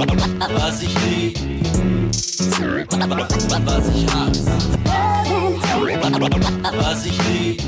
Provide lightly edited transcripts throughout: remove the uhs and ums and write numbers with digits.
Was ich lieb, was ich hasse. Was ich lieb,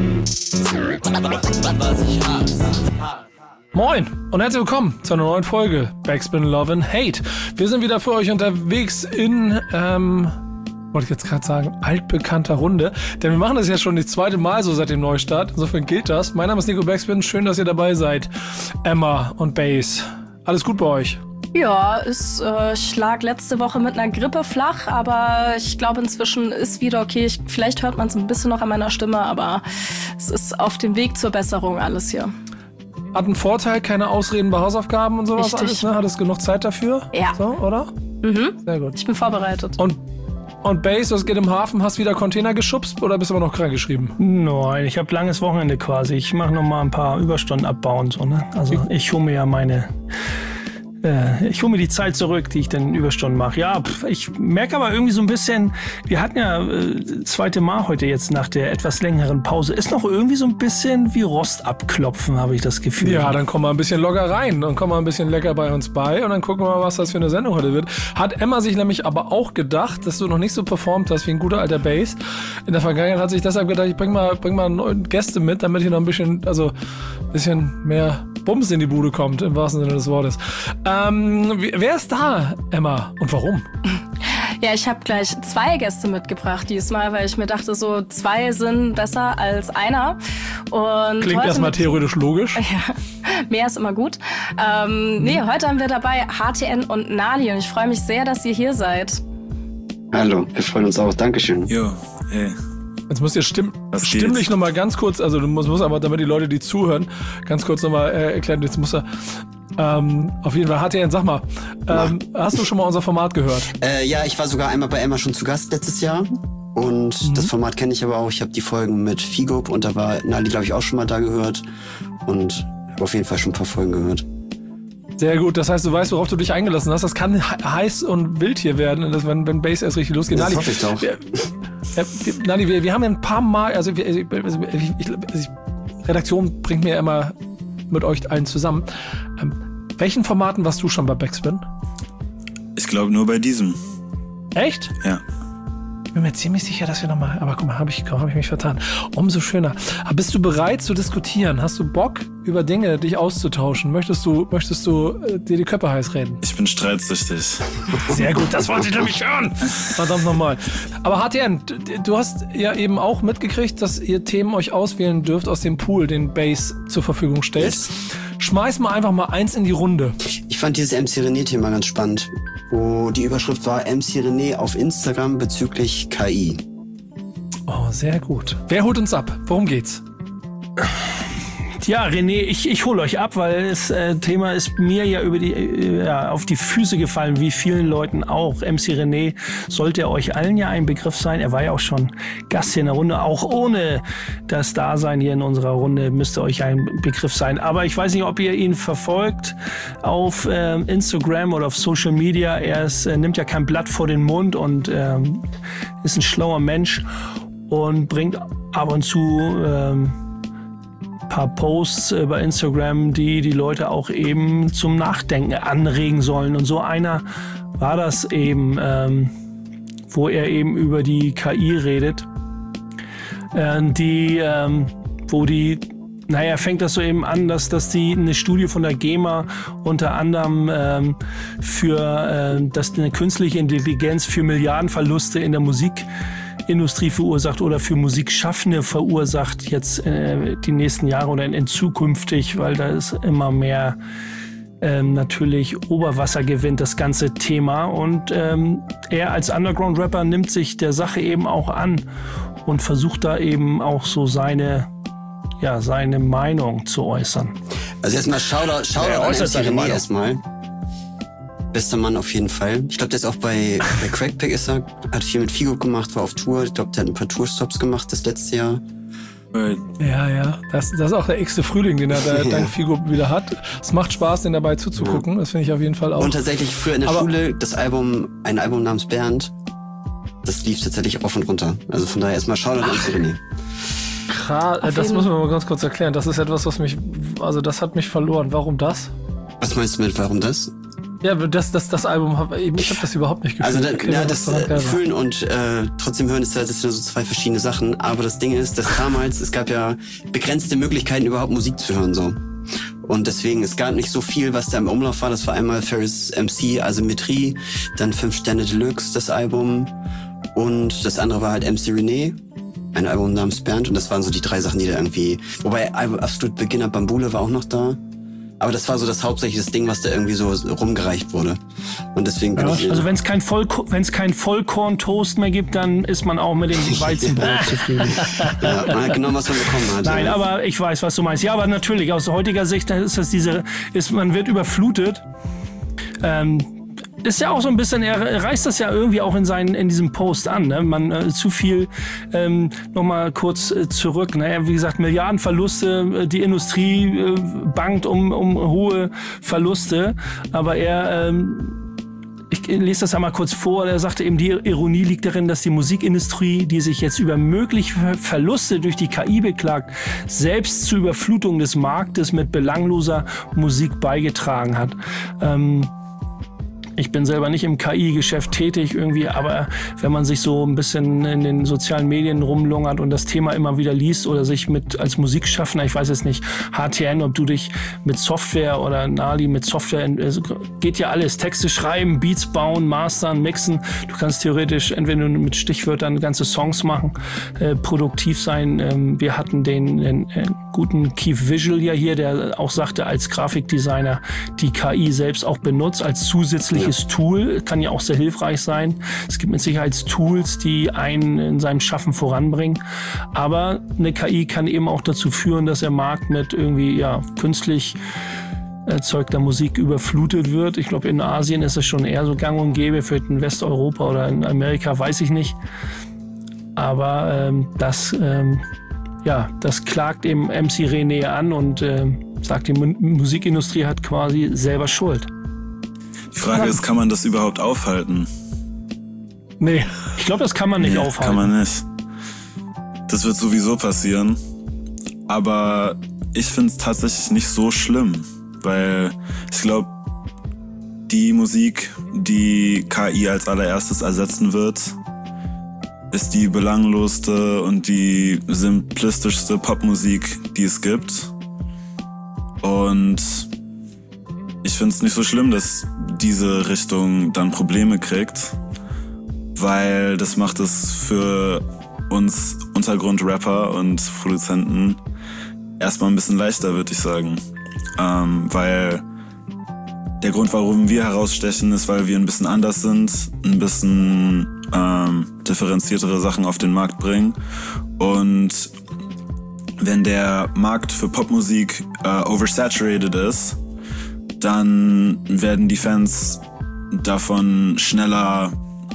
was ich hasse. Moin und herzlich willkommen zu einer neuen Folge Backspin Love and Hate. Wir sind wieder für euch unterwegs in, wollte ich jetzt gerade sagen, altbekannter Runde. Denn wir machen das ja schon das zweite Mal so seit dem Neustart. Insofern gilt das. Mein Name ist Nico Backspin. Schön, dass ihr dabei seid. Emma und Bass. Alles gut bei euch? Ja, ich lag letzte Woche mit einer Grippe flach, aber ich glaube inzwischen ist wieder okay. Vielleicht hört man es ein bisschen noch an meiner Stimme, aber es ist auf dem Weg zur Besserung alles hier. Hat einen Vorteil, keine Ausreden bei Hausaufgaben und sowas. Richtig. Alles, ne? Hattest genug Zeit dafür? Ja. So, oder? Mhm. Sehr gut. Ich bin vorbereitet. Und Bass, was geht im Hafen? Hast du wieder Container geschubst oder bist du aber noch krank geschrieben? Nein, ich habe langes Wochenende quasi. Ich mache noch mal ein paar Überstunden abbauen. So, ne? Also ich hole mir ja ich hole mir die Zeit zurück, die ich dann Überstunden mache. Ja, ich merke aber irgendwie so ein bisschen, wir hatten ja zweite Mal heute jetzt nach der etwas längeren Pause, ist noch irgendwie so ein bisschen wie Rost abklopfen, habe ich das Gefühl. Ja, dann kommen wir ein bisschen locker rein und kommen wir ein bisschen lecker bei uns bei und dann gucken wir mal, was das für eine Sendung heute wird. Hat Emma sich nämlich aber auch gedacht, dass du noch nicht so performt hast wie ein guter alter Bass. In der Vergangenheit hat sich deshalb gedacht, ich bring mal neue Gäste mit, damit hier noch ein bisschen mehr Bums in die Bude kommt, im wahrsten Sinne des Wortes. Wer ist da, Emma? Und warum? Ja, ich habe gleich 2 Gäste mitgebracht diesmal, weil ich mir dachte, so 2 sind besser als einer. Und klingt erstmal theoretisch logisch. Ja, mehr ist immer gut. Heute haben wir dabei HTN und Nali und ich freue mich sehr, dass ihr hier seid. Hallo, wir freuen uns auch. Dankeschön. Jo, hey. Jetzt müsst ihr stimmlich nochmal ganz kurz, also du musst aber, damit die Leute, die zuhören, ganz kurz nochmal erklären, jetzt muss er auf jeden Fall. HTN, sag mal, hast du schon mal unser Format gehört? Ja, ich war sogar einmal bei Emma schon zu Gast letztes Jahr und das Format kenne ich aber auch. Ich habe die Folgen mit Figo und da war Nali, glaube ich, auch schon mal da gehört und habe auf jeden Fall schon ein paar Folgen gehört. Sehr gut, das heißt, du weißt, worauf du dich eingelassen hast. Das kann heiß und wild hier werden, wenn Bass erst richtig losgeht. Das hoffe ich doch. Nali, wir haben ja ein paar Mal, Redaktion bringt mir immer mit euch allen zusammen. Welchen Formaten warst du schon bei Backspin? Ich glaube nur bei diesem. Echt? Ja. Ich bin mir ziemlich sicher, dass wir nochmal, aber guck mal, hab ich mich vertan. Umso schöner. Aber bist du bereit zu diskutieren? Hast du Bock, über Dinge dich auszutauschen? Möchtest du dir die Köpfe heiß reden? Ich bin streitsüchtig. Sehr gut, das wollte ich nämlich hören. Verdammt nochmal. Aber HTN, du hast ja eben auch mitgekriegt, dass ihr Themen euch auswählen dürft aus dem Pool, den Bass zur Verfügung stellt. Yes. Schmeiß mal einfach mal eins in die Runde. Ich fand dieses MC René-Thema ganz spannend, wo die Überschrift war MC René auf Instagram bezüglich KI. Oh, sehr gut. Wer holt uns ab? Worum geht's? Ja, René, ich hole euch ab, weil das Thema ist mir ja auf die Füße gefallen, wie vielen Leuten auch. MC René sollte euch allen ja ein Begriff sein. Er war ja auch schon Gast hier in der Runde. Auch ohne das Dasein hier in unserer Runde müsste euch ein Begriff sein. Aber ich weiß nicht, ob ihr ihn verfolgt auf Instagram oder auf Social Media. Nimmt ja kein Blatt vor den Mund und ist ein schlauer Mensch und bringt ab und zu paar Posts bei Instagram, die Leute auch eben zum Nachdenken anregen sollen. Und so einer war das eben, wo er eben über die KI redet. Fängt das so eben an, dass die eine Studie von der GEMA unter anderem dass eine künstliche Intelligenz für Milliardenverluste in der Musikindustrie verursacht oder für Musikschaffende verursacht jetzt die nächsten Jahre oder in zukünftig, weil da ist immer mehr natürlich Oberwasser gewinnt, das ganze Thema. Und er als Underground-Rapper nimmt sich der Sache eben auch an und versucht da eben auch so seine Meinung zu äußern. Also erstmal Shoutout an MC René erstmal. Bester Mann auf jeden Fall. Ich glaube, der ist auch bei Crackpack hat viel mit Figo gemacht, war auf Tour. Ich glaube, der hat ein paar Tourstops gemacht das letzte Jahr. Ja. Das ist auch der x-te Frühling, den er dank Figo wieder hat. Es macht Spaß, den dabei zuzugucken. Ja. Das finde ich auf jeden Fall auch. Und tatsächlich früher in der Schule ein Album namens Bernd. Das lief tatsächlich auf und runter. Also von daher erstmal Shoutout an René. Das müssen wir mal ganz kurz erklären. Das ist etwas, das hat mich verloren. Warum das? Was meinst du mit warum das? Ja, das Album, ich habe das überhaupt nicht gefühlt. Also das Fühlen und trotzdem hören das sind so zwei verschiedene Sachen. Aber das Ding ist, dass damals, es gab ja begrenzte Möglichkeiten, überhaupt Musik zu hören so. Und deswegen, es gab nicht so viel, was da im Umlauf war. Das war einmal Ferris MC, Asymmetrie, dann 5 Sterne Deluxe, das Album. Und das andere war halt MC René, ein Album namens Bernd. Und das waren so die 3 Sachen, die da irgendwie... Wobei Absolut Beginner Bambule war auch noch da. Aber das war so das hauptsächliche Ding, was da irgendwie so rumgereicht wurde. Und deswegen bin ich... Also wenn es kein Vollkorn-Toast mehr gibt, dann ist man auch mit dem Weizenbrot zufrieden. Ja, man hat genau, was man bekommen hat. Nein, aber ich weiß, was du meinst. Ja, aber natürlich, aus heutiger Sicht ist das man wird überflutet. Ist ja auch so ein bisschen, er reißt das ja irgendwie auch in diesem Post an, ne? Man zu viel, nochmal kurz zurück, ne? Wie gesagt, Milliardenverluste, die Industrie bangt um hohe Verluste, aber ich lese das einmal kurz vor, er sagte eben, die Ironie liegt darin, dass die Musikindustrie, die sich jetzt über mögliche Verluste durch die KI beklagt, selbst zur Überflutung des Marktes mit belangloser Musik beigetragen hat. Ich bin selber nicht im KI-Geschäft tätig irgendwie, aber wenn man sich so ein bisschen in den sozialen Medien rumlungert und das Thema immer wieder liest oder sich als Musikschaffender, ich weiß jetzt nicht, HTN, ob du dich mit Software oder Nali mit Software, geht ja alles, Texte schreiben, Beats bauen, mastern, mixen. Du kannst theoretisch entweder mit Stichwörtern ganze Songs machen, produktiv sein. Wir hatten den guten Keith Visual ja hier, der auch sagte, als Grafikdesigner die KI selbst auch benutzt, als zusätzliches Tool, kann ja auch sehr hilfreich sein. Es gibt mit Sicherheit Tools, die einen in seinem Schaffen voranbringen. Aber eine KI kann eben auch dazu führen, dass der Markt mit irgendwie künstlich erzeugter Musik überflutet wird. Ich glaube, in Asien ist es schon eher so gang und gäbe, vielleicht in Westeuropa oder in Amerika, weiß ich nicht. Aber das klagt eben MC René an und sagt, die Musikindustrie hat quasi selber Schuld. Die Frage ist, kann man das überhaupt aufhalten? Nee, ich glaube, das kann man nicht aufhalten. Kann man nicht. Das wird sowieso passieren. Aber ich finde es tatsächlich nicht so schlimm, weil ich glaube, die Musik, die KI als allererstes ersetzen wird, ist die belanglosste und die simplistischste Popmusik, die es gibt. Und ich finde es nicht so schlimm, dass diese Richtung dann Probleme kriegt, weil das macht es für uns Untergrundrapper und Produzenten erstmal ein bisschen leichter, würde ich sagen. Weil der Grund, warum wir herausstechen, ist, weil wir ein bisschen anders sind, ein bisschen differenziertere Sachen auf den Markt bringen. Und wenn der Markt für Popmusik oversaturated ist, dann werden die Fans davon schneller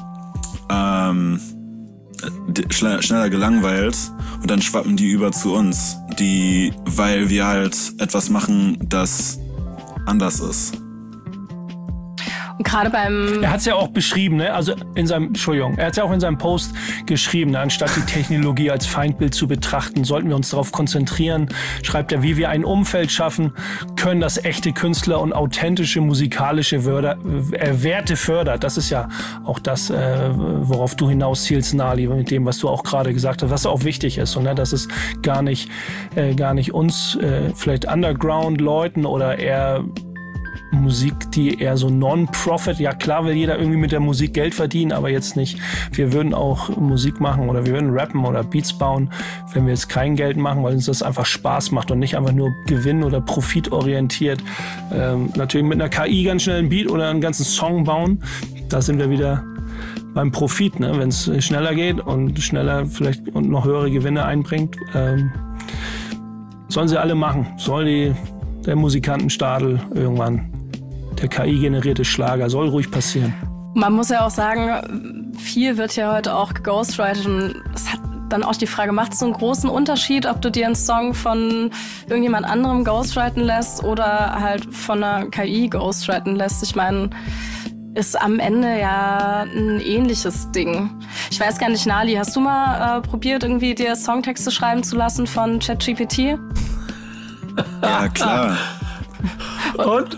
gelangweilt und dann schwappen die über zu uns, weil wir halt etwas machen, das anders ist. Und gerade Er hat es ja auch beschrieben, ne? Also er hat es ja auch in seinem Post geschrieben, ne? Anstatt die Technologie als Feindbild zu betrachten, sollten wir uns darauf konzentrieren, schreibt er, wie wir ein Umfeld schaffen können, das echte Künstler und authentische musikalische Werte fördert. Das ist ja auch das, worauf du hinaus zielst, Nali, mit dem, was du auch gerade gesagt hast, was auch wichtig ist. Und ne? Dass es gar nicht uns, vielleicht Underground-Leuten oder eher Musik, die eher so Non-Profit, ja klar will jeder irgendwie mit der Musik Geld verdienen, aber jetzt nicht, wir würden auch Musik machen oder wir würden rappen oder Beats bauen, wenn wir jetzt kein Geld machen, weil uns das einfach Spaß macht und nicht einfach nur gewinn- oder profitorientiert. Natürlich mit einer KI ganz schnell einen Beat oder einen ganzen Song bauen, da sind wir wieder beim Profit, ne? Wenn es schneller geht und schneller vielleicht und noch höhere Gewinne einbringt, sollen sie alle machen, der Musikantenstadel irgendwann, der KI-generierte Schlager, soll ruhig passieren. Man muss ja auch sagen, viel wird ja heute auch geghostwritet und es hat dann auch die Frage, macht es so einen großen Unterschied, ob du dir einen Song von irgendjemand anderem ghostwriten lässt oder halt von einer KI ghostwriten lässt? Ich meine, ist am Ende ja ein ähnliches Ding. Ich weiß gar nicht, Nali, hast du mal probiert, irgendwie dir Songtexte schreiben zu lassen von ChatGPT? Ja, klar. Und?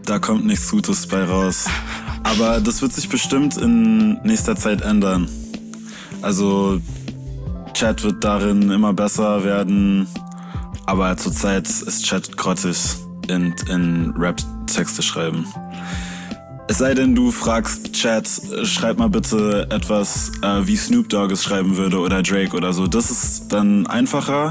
da kommt nichts Gutes bei raus. Aber das wird sich bestimmt in nächster Zeit ändern. Also Chat wird darin immer besser werden, aber zurzeit ist Chat grottig in Rap-Texte schreiben. Es sei denn, du fragst Chat, schreib mal bitte etwas, wie Snoop Dogg es schreiben würde oder Drake oder so. Das ist dann einfacher.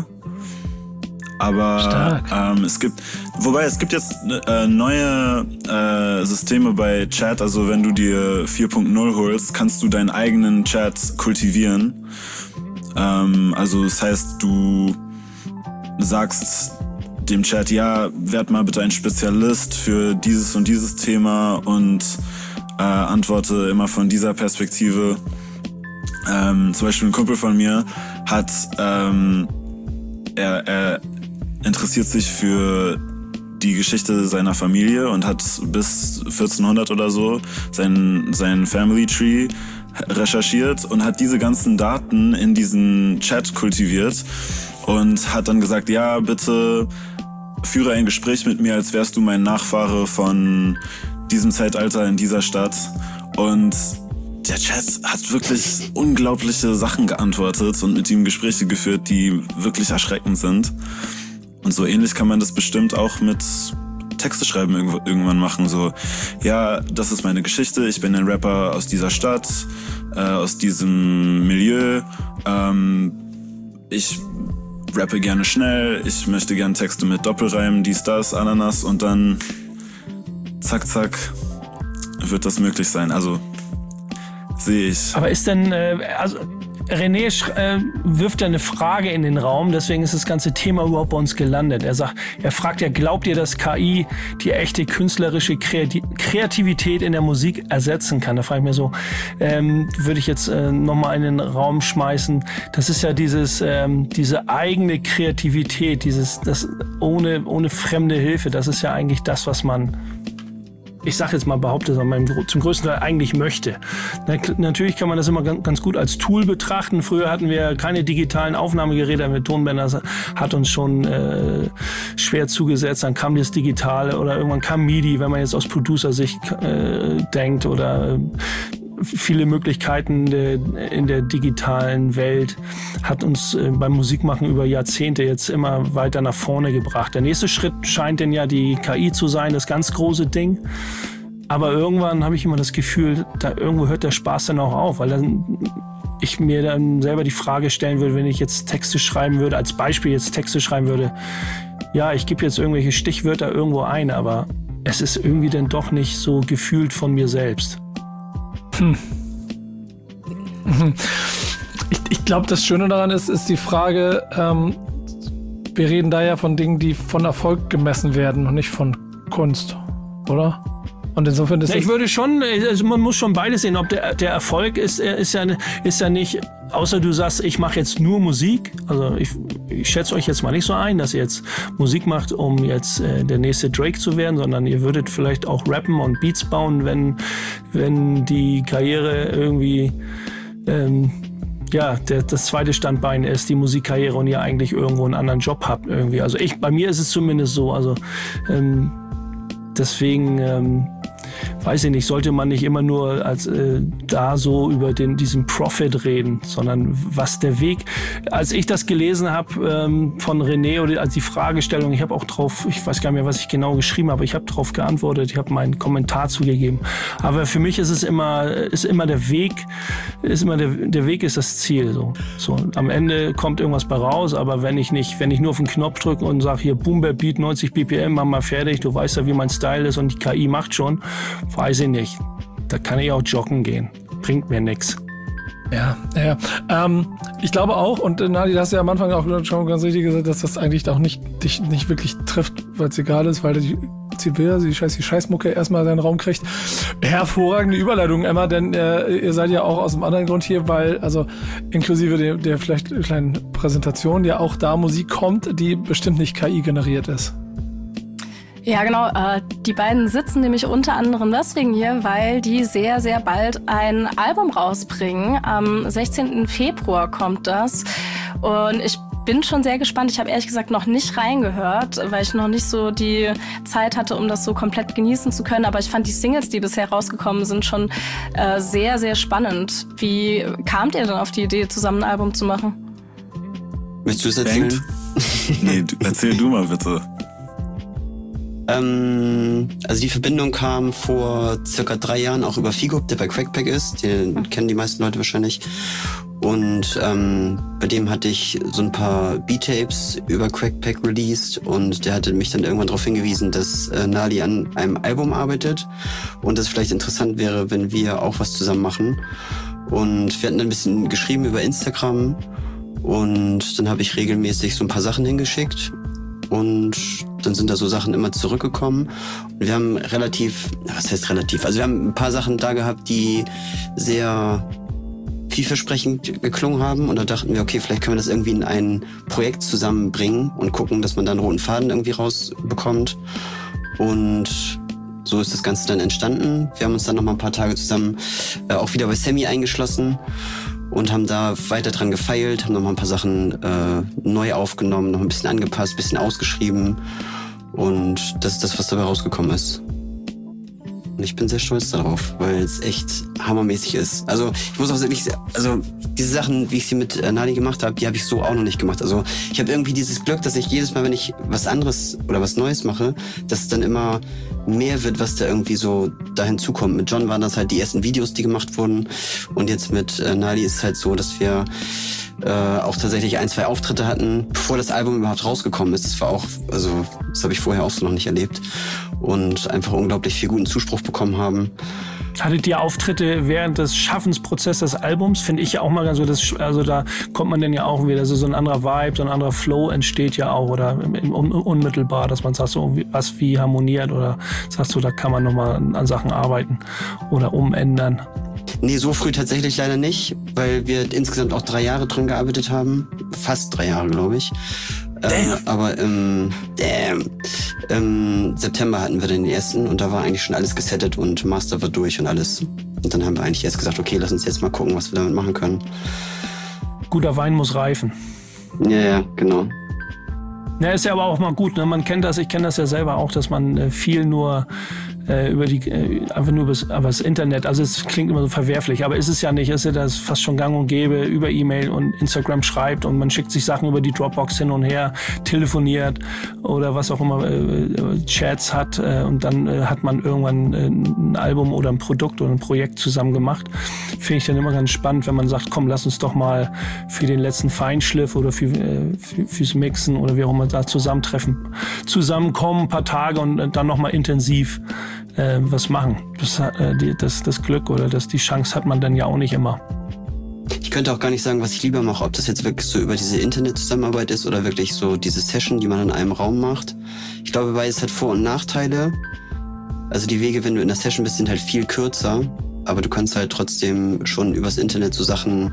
Aber es gibt jetzt neue Systeme bei Chat. Also wenn du dir 4.0 holst, kannst du deinen eigenen Chat kultivieren. Also das heißt, du sagst dem Chat, ja, werd mal bitte ein Spezialist für dieses und dieses Thema und antworte immer von dieser Perspektive. Zum Beispiel ein Kumpel von mir hat er interessiert sich für die Geschichte seiner Familie und hat bis 1400 oder so sein Family Tree recherchiert und hat diese ganzen Daten in diesen Chat kultiviert und hat dann gesagt, ja, bitte führe ein Gespräch mit mir, als wärst du mein Nachfahre von diesem Zeitalter in dieser Stadt. Und der Chat hat wirklich unglaubliche Sachen geantwortet und mit ihm Gespräche geführt, die wirklich erschreckend sind. Und so ähnlich kann man das bestimmt auch mit Texte schreiben irgendwann machen. So, ja, das ist meine Geschichte, ich bin ein Rapper aus dieser Stadt, aus diesem Milieu. Ich rappe gerne schnell, ich möchte gerne Texte mit Doppelreimen, dies, das, Ananas und dann zack, zack, wird das möglich sein. Also, sehe ich. Aber ist denn, René wirft ja eine Frage in den Raum, deswegen ist das ganze Thema überhaupt bei uns gelandet. Er fragt ja, glaubt ihr, dass KI die echte künstlerische Kreativität in der Musik ersetzen kann? Da frage ich mir so, würde ich jetzt nochmal in den Raum schmeißen. Das ist ja diese eigene Kreativität, das ohne fremde Hilfe, das ist ja eigentlich das, was man, ich sage jetzt mal, behaupte, zum größten Teil eigentlich möchte. Natürlich kann man das immer ganz gut als Tool betrachten. Früher hatten wir keine digitalen Aufnahmegeräte mit Tonbänder, hat uns schon schwer zugesetzt. Dann kam das Digitale oder irgendwann kam MIDI, wenn man jetzt aus Producer-Sicht denkt oder viele Möglichkeiten in der digitalen Welt hat uns beim Musikmachen über Jahrzehnte jetzt immer weiter nach vorne gebracht. Der nächste Schritt scheint denn ja die KI zu sein, das ganz große Ding. Aber irgendwann habe ich immer das Gefühl, da irgendwo hört der Spaß dann auch auf, weil dann ich mir dann selber die Frage stellen würde, wenn ich jetzt Texte schreiben würde, als Beispiel jetzt Texte schreiben würde, ja, ich gebe jetzt irgendwelche Stichwörter irgendwo ein, aber es ist irgendwie dann doch nicht so gefühlt von mir selbst. Ich glaube, das Schöne daran ist die Frage, wir reden da ja von Dingen, die von Erfolg gemessen werden und nicht von Kunst, oder? Und insofern ist ich würde schon, also man muss schon beides sehen, ob der Erfolg ist ja nicht, außer du sagst, ich mache jetzt nur Musik, also ich schätze euch jetzt mal nicht so ein, dass ihr jetzt Musik macht, um jetzt der nächste Drake zu werden, sondern ihr würdet vielleicht auch rappen und Beats bauen, wenn die Karriere irgendwie das zweite Standbein ist, die Musikkarriere, und ihr eigentlich irgendwo einen anderen Job habt irgendwie. Also bei mir ist es zumindest so, also deswegen weiß ich nicht, sollte man nicht immer nur als da so über diesen Profit reden, sondern was der Weg. Als ich das gelesen habe von René oder als die Fragestellung, ich habe auch drauf, ich weiß gar nicht mehr, was ich genau geschrieben habe, ich habe drauf geantwortet, ich habe meinen Kommentar zugegeben. Aber für mich ist es immer der Weg, der Weg ist das Ziel. So am Ende kommt irgendwas bei raus, aber wenn ich nur auf den Knopf drücke und sage hier Boom Bap Beat 90 BPM, mach mal fertig, du weißt ja, wie mein Style ist und die KI macht schon. Weiß ich nicht. Da kann ich auch joggen gehen. Bringt mir nix. Ja. Ich glaube auch, und Nadi, du hast ja am Anfang auch schon ganz richtig gesagt, dass das eigentlich auch dich nicht wirklich trifft, weil es egal ist, weil die Scheißmucke erstmal seinen Raum kriegt. Hervorragende Überleitung, Emma, denn ihr seid ja auch aus einem anderen Grund hier, weil, also inklusive der vielleicht kleinen Präsentation, ja auch da Musik kommt, die bestimmt nicht KI generiert ist. Ja, genau. Die beiden sitzen nämlich unter anderem deswegen hier, weil die sehr, sehr bald ein Album rausbringen. Am 16. Februar kommt das. Und ich bin schon sehr gespannt. Ich habe ehrlich gesagt noch nicht reingehört, weil ich noch nicht so die Zeit hatte, um das so komplett genießen zu können. Aber ich fand die Singles, die bisher rausgekommen sind, schon sehr, sehr spannend. Wie kamt ihr denn auf die Idee, zusammen ein Album zu machen? Möchtest du es erzählen? Nee, erzähl du mal bitte. Also die Verbindung kam vor circa 3 Jahren auch über Figo, der bei Crackpack ist. Den kennen die meisten Leute wahrscheinlich. Und bei dem hatte ich so ein paar B-Tapes über Crackpack released und der hatte mich dann irgendwann darauf hingewiesen, dass Nali an einem Album arbeitet und das vielleicht interessant wäre, wenn wir auch was zusammen machen. Und wir hatten ein bisschen geschrieben über Instagram und dann habe ich regelmäßig so ein paar Sachen hingeschickt. Und dann sind da so Sachen immer zurückgekommen. Und wir haben was heißt relativ? Also wir haben ein paar Sachen da gehabt, die sehr vielversprechend geklungen haben. Und da dachten wir, okay, vielleicht können wir das irgendwie in ein Projekt zusammenbringen und gucken, dass man da einen roten Faden irgendwie rausbekommt. Und so ist das Ganze dann entstanden. Wir haben uns dann noch mal ein paar Tage zusammen auch wieder bei Sammy eingeschlossen. Und haben da weiter dran gefeilt, haben noch mal ein paar Sachen neu aufgenommen, noch ein bisschen angepasst, ein bisschen ausgeschrieben. Und das ist das, was dabei rausgekommen ist. Und ich bin sehr stolz darauf, weil es echt hammermäßig ist. Also ich muss auch wirklich, also diese Sachen, wie ich sie mit Nali gemacht habe, die habe ich so auch noch nicht gemacht. Also ich habe irgendwie dieses Glück, dass ich jedes Mal, wenn ich was anderes oder was Neues mache, dass es dann immer mehr wird, was da irgendwie so da hinzukommt. Mit John waren das halt die ersten Videos, die gemacht wurden. Und jetzt mit Nali ist es halt so, dass wir auch tatsächlich 1, 2 Auftritte hatten, bevor das Album überhaupt rausgekommen ist. Das war auch, also das habe ich vorher auch so noch nicht erlebt. Und einfach unglaublich viel guten Zuspruch bekommen haben. Hattet ihr Auftritte während des Schaffensprozesses des Albums? Finde ich ja auch mal ganz so, also da kommt man dann ja auch wieder, so ein anderer Vibe, so ein anderer Flow entsteht ja auch oder unmittelbar, dass man sagt, so was wie harmoniert oder sagst du, da kann man nochmal an Sachen arbeiten oder umändern. Nee, so früh tatsächlich leider nicht, weil wir insgesamt auch 3 Jahre dran gearbeitet haben. Fast 3 Jahre, glaube ich. Aber im September hatten wir den ersten und da war eigentlich schon alles gesettet und Master war durch und alles. Und dann haben wir eigentlich erst gesagt, okay, lass uns jetzt mal gucken, was wir damit machen können. Guter Wein muss reifen. Ja, genau. Ja, ist ja aber auch mal gut, ne? Man kennt das, ich kenne das ja selber auch, dass man viel nur einfach nur über das Internet, also es klingt immer so verwerflich, aber ist es ja nicht, ist ja das fast schon gang und gäbe, über E-Mail und Instagram schreibt und man schickt sich Sachen über die Dropbox hin und her, telefoniert oder was auch immer, Chats hat und dann hat man irgendwann ein Album oder ein Produkt oder ein Projekt zusammen gemacht. Finde ich dann immer ganz spannend, wenn man sagt, komm, lass uns doch mal für den letzten Feinschliff oder fürs Mixen oder wie auch immer da zusammenkommen, ein paar Tage und dann nochmal intensiv was machen. Das Glück oder die Chance hat man dann ja auch nicht immer. Ich könnte auch gar nicht sagen, was ich lieber mache, ob das jetzt wirklich so über diese Internetzusammenarbeit ist oder wirklich so diese Session, die man in einem Raum macht. Ich glaube, beides hat Vor- und Nachteile. Also die Wege, wenn du in der Session bist, sind halt viel kürzer, aber du kannst halt trotzdem schon übers Internet so Sachen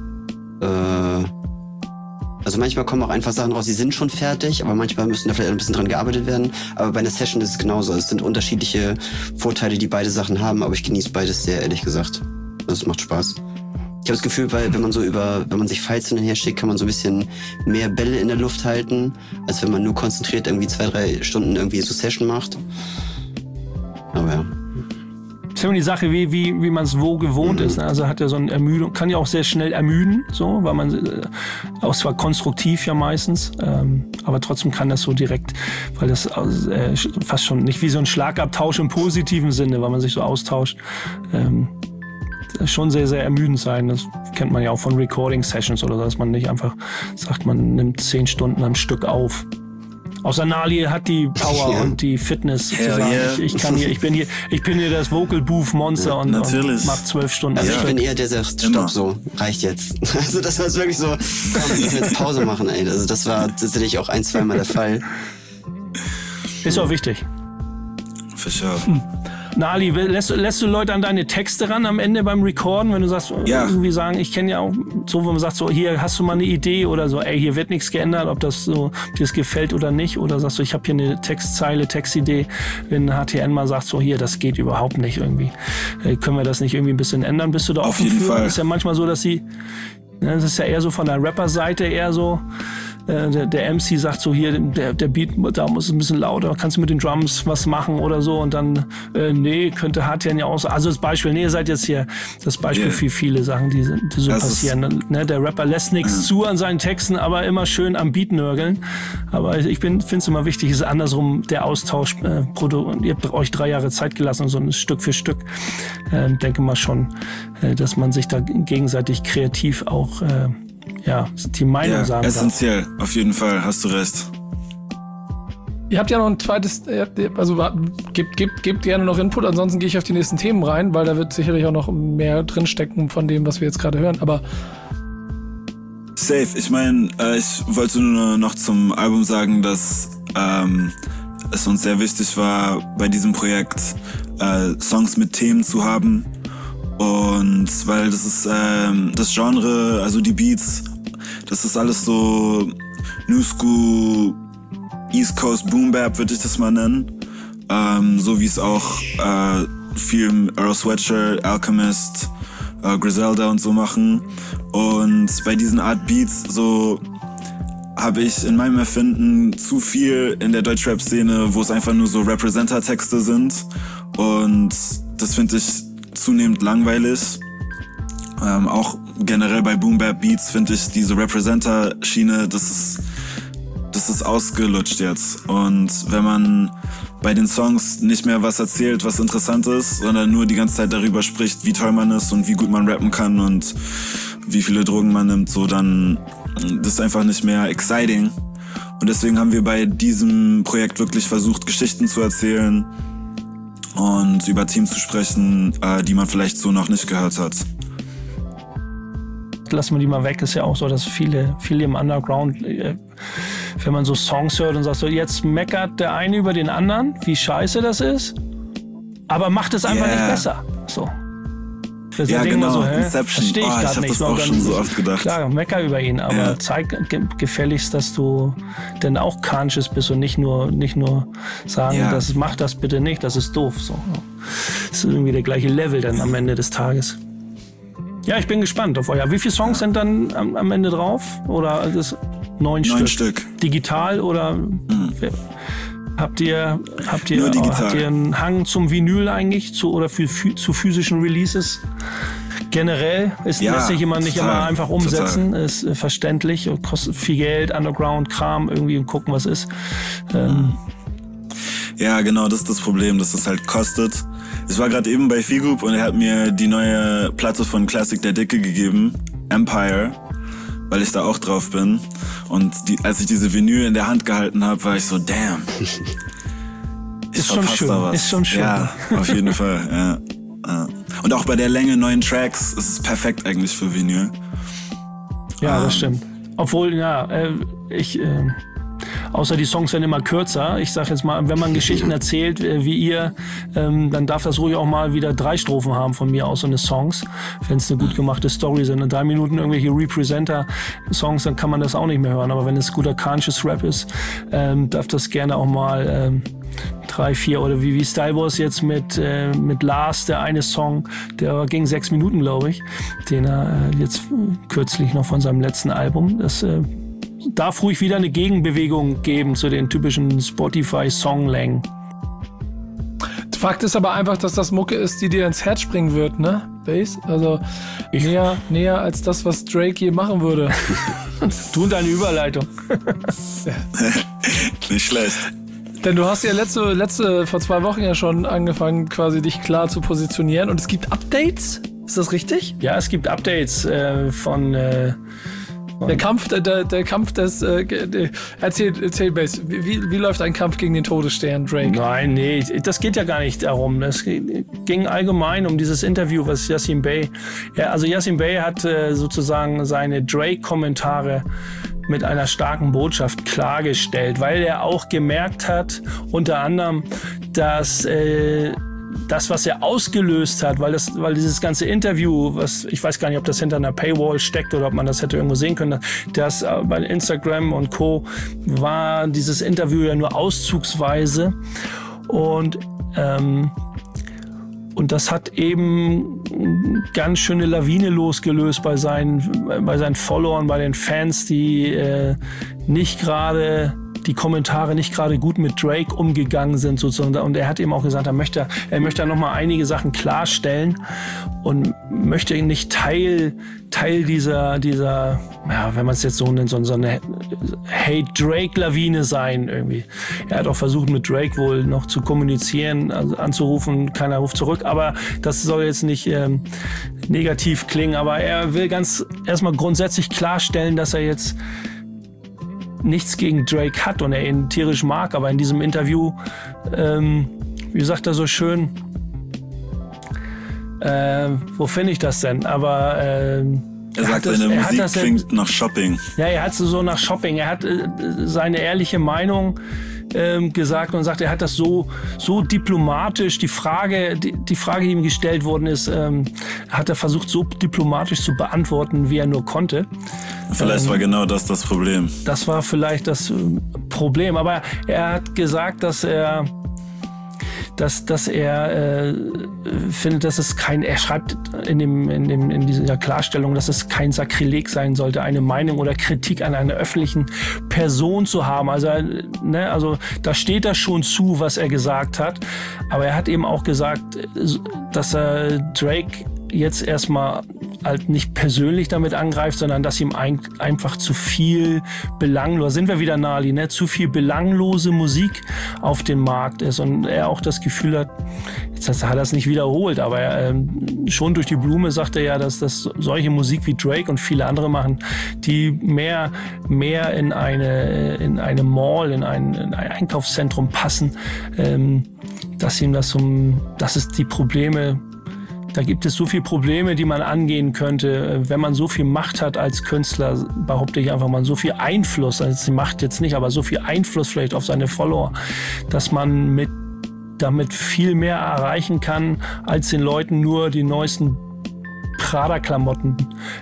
also manchmal kommen auch einfach Sachen raus, die sind schon fertig, aber manchmal müssen da vielleicht ein bisschen dran gearbeitet werden. Aber bei einer Session ist es genauso. Es sind unterschiedliche Vorteile, die beide Sachen haben, aber ich genieße beides sehr, ehrlich gesagt. Das macht Spaß. Ich habe das Gefühl, weil wenn man sich Files hin und her schickt, kann man so ein bisschen mehr Bälle in der Luft halten, als wenn man nur konzentriert irgendwie 2, 3 Stunden irgendwie so Session macht. Aber ja. Das ist immer die Sache, wie man es wo gewohnt ist. Ne? Also hat ja so eine Ermüdung, kann ja auch sehr schnell ermüden, so, weil man auch zwar konstruktiv ja meistens, aber trotzdem kann das so direkt, weil das fast schon nicht wie so ein Schlagabtausch im positiven Sinne, weil man sich so austauscht, schon sehr, sehr ermüdend sein. Das kennt man ja auch von Recording-Sessions oder so, dass man nicht einfach sagt, man nimmt 10 Stunden am Stück auf. Außer Nali hat die Power und die Fitness zu sagen, ich bin hier das Vocal Booth Monster und mach 12 Stunden. Also ich bin eher der sagt, stopp, so, reicht jetzt. Also das war wirklich so, komm, wir müssen jetzt Pause machen, ey. Also das war tatsächlich auch 1, 2 Mal der Fall. Ist auch wichtig. For sure. Nali, lässt du Leute an deine Texte ran am Ende beim Recorden, wenn du sagst, irgendwie sagen, ich kenne ja auch so, wenn man sagt, so, hier hast du mal eine Idee oder so, ey, hier wird nichts geändert, ob das so dir das gefällt oder nicht, oder sagst du, ich habe hier eine Textidee, wenn HTN mal sagt, so, hier, das geht überhaupt nicht irgendwie, können wir das nicht irgendwie ein bisschen ändern, bist du da auf jeden Fall. Ist ja manchmal so, dass das ist ja eher so von der Rapper-Seite eher so, der MC sagt so, hier, der Beat, da muss es ein bisschen lauter, kannst du mit den Drums was machen oder so, und dann, nee, könnte Hartjan ja auch so, also das Beispiel, nee, ihr seid jetzt hier das Beispiel für viele Sachen, die so das passieren. Ne? Der Rapper lässt nichts zu an seinen Texten, aber immer schön am Beat nörgeln. Aber ich finde es immer wichtig, ist andersrum der Austausch, ihr habt euch 3 Jahre Zeit gelassen, so ein Stück für Stück. Denke mal schon, dass man sich da gegenseitig kreativ auch die Meinung sagen darf. Essentiell, auf jeden Fall, hast du recht. Ihr habt ja noch ein zweites, also gebt gerne noch Input, ansonsten gehe ich auf die nächsten Themen rein, weil da wird sicherlich auch noch mehr drinstecken von dem, was wir jetzt gerade hören, aber safe, ich meine, ich wollte nur noch zum Album sagen, dass es uns sehr wichtig war, bei diesem Projekt Songs mit Themen zu haben. Und weil das ist das Genre, also die Beats, das ist alles so New School, East Coast Boom Bap, würde ich das mal nennen. So wie es auch viel Earl Sweatshirt, Alchemist, Griselda und so machen. Und bei diesen Art Beats so habe ich in meinem Erfinden zu viel in der Deutschrap-Szene, wo es einfach nur so Representer-Texte sind. Und das finde ich zunehmend langweilig. Auch generell bei Boom-Bap-Beats finde ich diese Representer-Schiene, das ist ausgelutscht jetzt. Und wenn man bei den Songs nicht mehr was erzählt, was interessant ist, sondern nur die ganze Zeit darüber spricht, wie toll man ist und wie gut man rappen kann und wie viele Drogen man nimmt, so dann das ist einfach nicht mehr exciting. Und deswegen haben wir bei diesem Projekt wirklich versucht, Geschichten zu erzählen und über Themen zu sprechen, die man vielleicht so noch nicht gehört hat. Lassen wir die mal weg, ist ja auch so, dass viele im Underground, wenn man so Songs hört und sagt so, jetzt meckert der eine über den anderen, wie scheiße das ist, aber macht es einfach nicht besser. So. Das ja, genau, so, Inception. Verstehe ich habe nicht. das auch schon so oft gedacht. Klar, mecker über ihn, aber zeig gefälligst, dass du denn auch conscious bist und nicht nur sagen, mach das bitte nicht, das ist doof. So. Das ist irgendwie der gleiche Level dann am Ende des Tages. Ja, ich bin gespannt auf euer. Wie viele Songs sind dann am Ende drauf? Oder ist 9 Stück? Digital oder habt ihr einen Hang zum Vinyl eigentlich zu physischen Releases? Generell lässt sich immer nicht immer einfach umsetzen, total. Ist verständlich und kostet viel Geld, Underground-Kram irgendwie und gucken, was ist. Ja, genau, das ist das Problem, dass es halt kostet. Ich war gerade eben bei Figub und er hat mir die neue Platte von Classic der Dicke gegeben, Empire, weil ich da auch drauf bin. Und als ich diese Vinyl in der Hand gehalten habe, war ich so, damn. Ist schon schön. Ist schon schön. Ja, auf jeden Fall. Ja. Und auch bei der Länge 9 Tracks ist es perfekt eigentlich für Vinyl. Ja, das stimmt. Obwohl, außer die Songs werden immer kürzer. Ich sag jetzt mal, wenn man Geschichten erzählt, wie ihr, dann darf das ruhig auch mal wieder 3 Strophen haben von mir aus, so eine Songs. Wenn es eine gut gemachte Story sind. In 3 Minuten irgendwelche Representer-Songs, dann kann man das auch nicht mehr hören. Aber wenn es guter Conscious Rap ist, darf das gerne auch mal 3, 4 oder wie Style Wars jetzt mit Lars, der eine Song, der ging 6 Minuten, glaube ich, den er jetzt kürzlich noch von seinem letzten Album, das darf ruhig wieder eine Gegenbewegung geben zu den typischen Spotify-Songlängen. Fakt ist aber einfach, dass das Mucke ist, die dir ins Herz springen wird, ne? Bass? Also näher als das, was Drake je machen würde. Du und deine Überleitung. Nicht schlecht. Denn du hast ja vor 2 Wochen ja schon angefangen, quasi dich klar zu positionieren. Und es gibt Updates? Ist das richtig? Ja, es gibt Updates von der Kampf des erzähl Bass, wie läuft ein Kampf gegen den Todesstern, Drake? Nein, nee, das geht ja gar nicht darum. Es ging allgemein um dieses Interview, was Yasiin Bey. Ja, also Yasiin Bey hat sozusagen seine Drake-Kommentare mit einer starken Botschaft klargestellt, weil er auch gemerkt hat, unter anderem, dass das, was er ausgelöst hat, weil dieses ganze Interview, ich weiß gar nicht, ob das hinter einer Paywall steckt oder ob man das hätte irgendwo sehen können, das bei Instagram und Co. war dieses Interview ja nur auszugsweise und Und das hat eben ganz schöne Lawine losgelöst bei seinen Followern, bei den Fans, die nicht gerade die Kommentare nicht gerade gut mit Drake umgegangen sind sozusagen. Und er hat eben auch gesagt, er möchte noch mal einige Sachen klarstellen und möchte nicht Teil dieser, ja, wenn man es jetzt so nennt, so eine Hate-Drake-Lawine sein irgendwie. Er hat auch versucht, mit Drake wohl noch zu kommunizieren, also anzurufen, keiner ruft zurück, aber das soll jetzt nicht negativ klingen, aber er will ganz erstmal grundsätzlich klarstellen, dass er jetzt nichts gegen Drake hat und er ihn tierisch mag, aber in diesem Interview, wie sagt er so schön, wo finde ich das denn? Aber er sagt, seine Musik klingt nach Shopping. Ja, er hat so nach Shopping. Er hat seine ehrliche Meinung gesagt und sagt, er hat das so diplomatisch, die Frage, die ihm gestellt worden ist, hat er versucht, so diplomatisch zu beantworten, wie er nur konnte. Vielleicht war genau das Problem. Das war vielleicht das Problem. Aber er hat gesagt, dass er findet, dass es er schreibt in dieser Klarstellung, dass es kein Sakrileg sein sollte, eine Meinung oder Kritik an einer öffentlichen Person zu haben. Also da steht er schon zu, was er gesagt hat. Aber er hat eben auch gesagt, dass er Drake jetzt erstmal halt nicht persönlich damit angreift, sondern dass ihm einfach zu viel belanglos, sind wir wieder Nali, ne? Zu viel belanglose Musik auf dem Markt ist und er auch das Gefühl hat, jetzt hat er es nicht wiederholt, aber schon durch die Blume sagt er ja, dass das solche Musik wie Drake und viele andere machen, die mehr in eine Mall, in ein Einkaufszentrum passen, dass es die Probleme, da gibt es so viele Probleme, die man angehen könnte, wenn man so viel Macht hat als Künstler, behaupte ich einfach mal, so viel Einfluss, also die Macht jetzt nicht, aber so viel Einfluss vielleicht auf seine Follower, dass man damit viel mehr erreichen kann, als den Leuten nur die neuesten Prada-Klamotten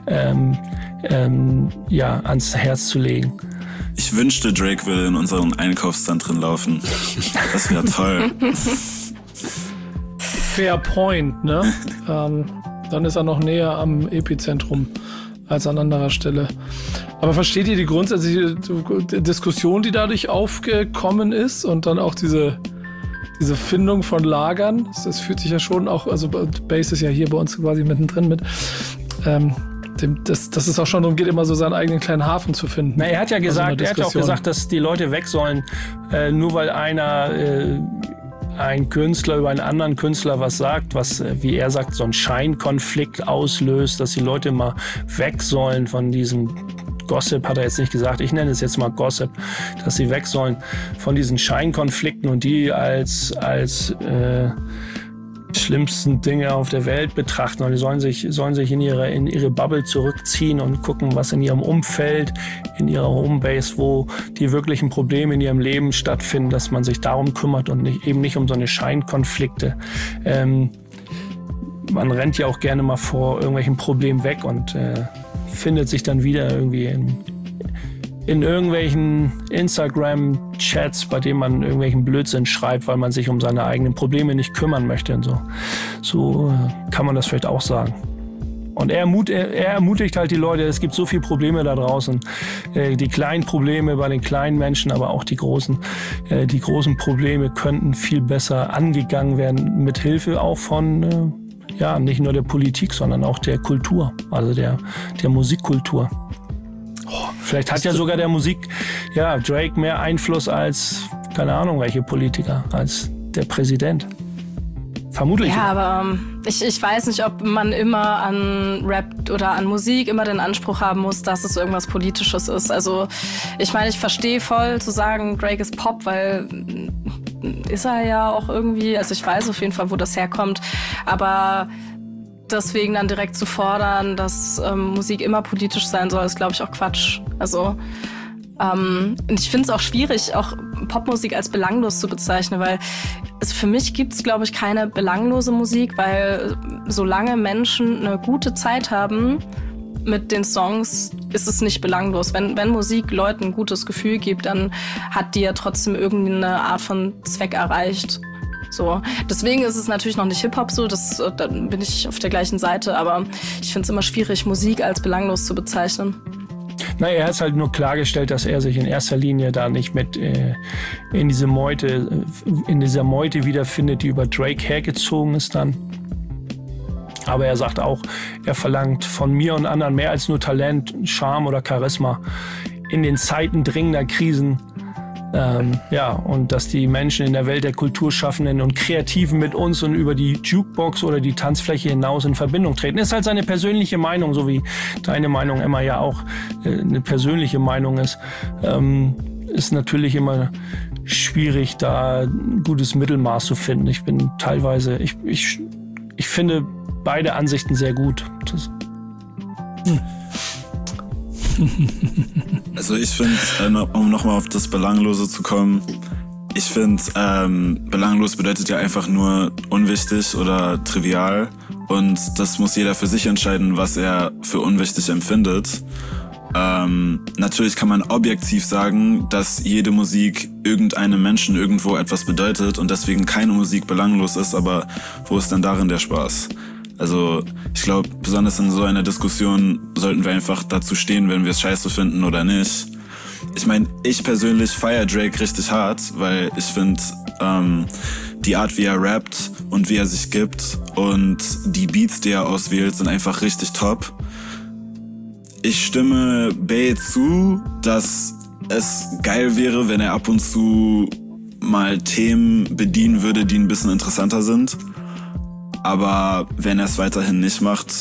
ans Herz zu legen. Ich wünschte, Drake würde in unseren Einkaufszentren laufen. Das wäre toll. Fair point, ne? Dann ist er noch näher am Epizentrum als an anderer Stelle. Aber versteht ihr die grundsätzliche Diskussion, die dadurch aufgekommen ist und dann auch diese Findung von Lagern? Das fühlt sich ja schon auch, also Bass ist ja hier bei uns quasi mittendrin mit, dass es auch schon darum geht, immer so seinen eigenen kleinen Hafen zu finden. Na, er hat ja auch gesagt, dass die Leute weg sollen, nur weil ein Künstler über einen anderen Künstler was sagt, was, wie er sagt, so einen Scheinkonflikt auslöst, dass die Leute mal weg sollen von diesem Gossip, hat er jetzt nicht gesagt, ich nenne es jetzt mal Gossip, dass sie weg sollen von diesen Scheinkonflikten und die als schlimmsten Dinge auf der Welt betrachten und die sollen sich in ihre Bubble zurückziehen und gucken, was in ihrem Umfeld, in ihrer Homebase, wo die wirklichen Probleme in ihrem Leben stattfinden, dass man sich darum kümmert und eben nicht um so eine Scheinkonflikte. Man rennt ja auch gerne mal vor irgendwelchen Problemen weg und findet sich dann wieder irgendwie in irgendwelchen Instagram-Chats, bei denen man irgendwelchen Blödsinn schreibt, weil man sich um seine eigenen Probleme nicht kümmern möchte und so. So kann man das vielleicht auch sagen. Und er ermutigt halt die Leute, es gibt so viele Probleme da draußen. Die kleinen Probleme bei den kleinen Menschen, aber auch die großen Probleme könnten viel besser angegangen werden, mit Hilfe auch von nicht nur der Politik, sondern auch der Kultur, also der Musikkultur. Vielleicht hat ja sogar Drake mehr Einfluss als, keine Ahnung, welche Politiker, als der Präsident. Vermutlich. Ja, aber ich weiß nicht, ob man immer an Rap oder an Musik immer den Anspruch haben muss, dass es irgendwas Politisches ist. Also ich meine, ich verstehe voll zu sagen, Drake ist Pop, weil ist er ja auch irgendwie, also ich weiß auf jeden Fall, wo das herkommt, aber deswegen dann direkt zu fordern, dass Musik immer politisch sein soll, ist, glaube ich, auch Quatsch. Also und ich finde es auch schwierig, auch Popmusik als belanglos zu bezeichnen, weil für mich gibt es, glaube ich, keine belanglose Musik, weil solange Menschen eine gute Zeit haben mit den Songs, ist es nicht belanglos. Wenn Musik Leuten ein gutes Gefühl gibt, dann hat die ja trotzdem irgendeine Art von Zweck erreicht. So, deswegen ist es natürlich noch nicht Hip-Hop so, da bin ich auf der gleichen Seite, aber ich finde es immer schwierig, Musik als belanglos zu bezeichnen. Na, er hat halt nur klargestellt, dass er sich in erster Linie da nicht mit in dieser Meute wiederfindet, die über Drake hergezogen ist dann. Aber er sagt auch, er verlangt von mir und anderen mehr als nur Talent, Charme oder Charisma. In den Zeiten dringender Krisen, und dass die Menschen in der Welt der Kulturschaffenden und Kreativen mit uns und über die Jukebox oder die Tanzfläche hinaus in Verbindung treten. Ist halt seine persönliche Meinung, so wie deine Meinung, Emma, ja auch eine persönliche Meinung ist. Ist natürlich immer schwierig, da ein gutes Mittelmaß zu finden. Ich bin teilweise, ich finde beide Ansichten sehr gut. Also ich finde, um nochmal auf das Belanglose zu kommen, ich finde, belanglos bedeutet ja einfach nur unwichtig oder trivial und das muss jeder für sich entscheiden, was er für unwichtig empfindet. Natürlich kann man objektiv sagen, dass jede Musik irgendeinem Menschen irgendwo etwas bedeutet und deswegen keine Musik belanglos ist, aber wo ist denn darin der Spaß? Also ich glaube, besonders in so einer Diskussion sollten wir einfach dazu stehen, wenn wir es scheiße finden oder nicht. Ich meine, ich persönlich feiere Drake richtig hart, weil ich finde, die Art, wie er rappt und wie er sich gibt und die Beats, die er auswählt, sind einfach richtig top. Ich stimme Bey zu, dass es geil wäre, wenn er ab und zu mal Themen bedienen würde, die ein bisschen interessanter sind. Aber wenn er es weiterhin nicht macht,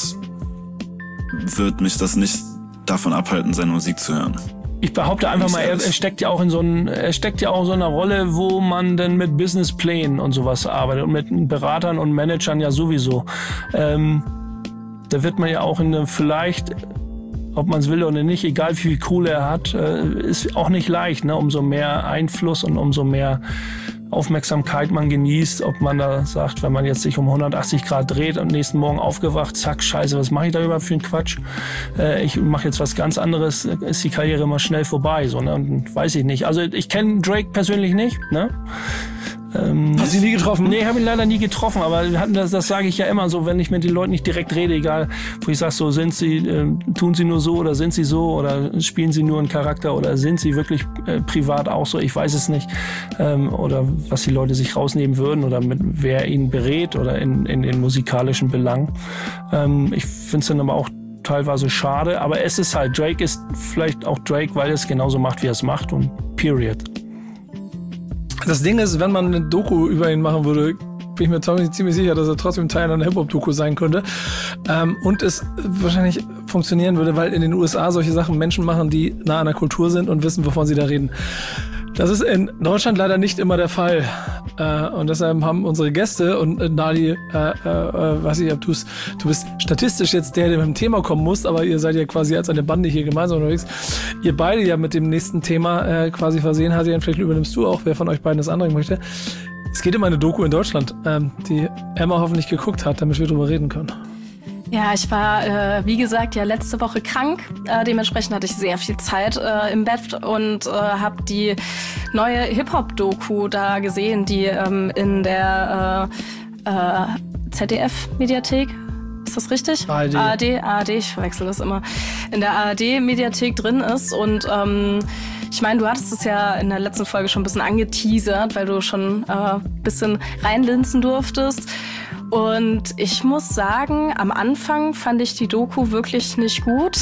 wird mich das nicht davon abhalten, seine Musik zu hören. Ich behaupte einfach mal, er steckt ja auch in so einer Rolle, wo man denn mit Businessplänen und sowas arbeitet und mit Beratern und Managern ja sowieso. Da wird man ja auch vielleicht, ob man es will oder nicht, egal wie viel Kohle er hat, ist auch nicht leicht, ne? Umso mehr Einfluss und umso mehr Aufmerksamkeit man genießt, ob man da sagt, wenn man jetzt sich um 180 Grad dreht und nächsten Morgen aufgewacht, zack, scheiße, was mache ich da überhaupt für einen Quatsch? Ich mache jetzt was ganz anderes, ist die Karriere immer schnell vorbei, so, ne? Und weiß ich nicht. Also ich kenne Drake persönlich nicht, ne? Hast du ihn nie getroffen? Nee, habe ihn leider nie getroffen, aber das sage ich ja immer so, wenn ich mit den Leuten nicht direkt rede, egal, wo ich sage, so tun sie nur so oder sind sie so oder spielen sie nur einen Charakter oder sind sie wirklich privat auch so, ich weiß es nicht, oder was die Leute sich rausnehmen würden oder mit wer ihn berät oder in den musikalischen Belangen. Ich finde es dann aber auch teilweise schade, aber es ist halt, Drake ist vielleicht auch Drake, weil er es genauso macht, wie er es macht und period. Das Ding ist, wenn man eine Doku über ihn machen würde, bin ich mir ziemlich sicher, dass er trotzdem Teil einer Hip-Hop-Doku sein könnte. Und es wahrscheinlich funktionieren würde, weil in den USA solche Sachen Menschen machen, die nah an der Kultur sind und wissen, wovon sie da reden. Das ist in Deutschland leider nicht immer der Fall. Und deshalb haben unsere Gäste und Nadi, weiß ich, du bist statistisch jetzt der mit dem Thema kommen muss, aber ihr seid ja quasi als eine Bande hier gemeinsam unterwegs. Ihr beide ja mit dem nächsten Thema quasi versehen, Hasian, vielleicht übernimmst du auch, wer von euch beiden das andere möchte. Es geht um eine Doku in Deutschland, die Emma hoffentlich geguckt hat, damit wir drüber reden können. Ja, ich war, wie gesagt, ja letzte Woche krank. Dementsprechend hatte ich sehr viel Zeit im Bett und habe die neue Hip-Hop-Doku da gesehen, die in der ZDF-Mediathek, ist das richtig? ARD, ich verwechsel das immer, in der ARD-Mediathek drin ist. Und ich meine, du hattest es ja in der letzten Folge schon ein bisschen angeteasert, weil du schon ein bisschen reinlinsen durftest. Und ich muss sagen, am Anfang fand ich die Doku wirklich nicht gut.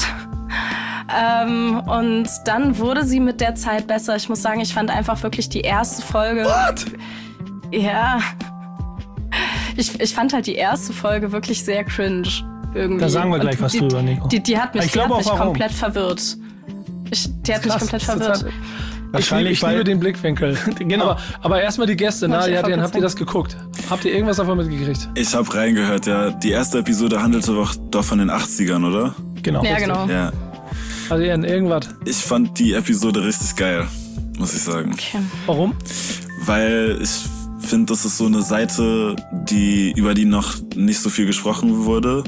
Und dann wurde sie mit der Zeit besser. Ich muss sagen, ich fand einfach wirklich die erste Folge... What? Ja. Ich fand halt die erste Folge wirklich sehr cringe. Irgendwie. Da sagen wir gleich was drüber, Nico. Die hat mich komplett verwirrt. Die hat mich komplett verwirrt. Ich liebe den Blickwinkel. Genau. Aber erstmal die Gäste, Hasian, habt ihr das geguckt? Habt ihr irgendwas davon mitgekriegt? Ich habe reingehört, ja. Die erste Episode handelte doch von den 80ern, oder? Genau. Ja, genau. Ja. Hasian, irgendwas? Ich fand die Episode richtig geil, muss ich sagen. Okay. Warum? Weil ich finde, das ist so eine Seite, über die noch nicht so viel gesprochen wurde.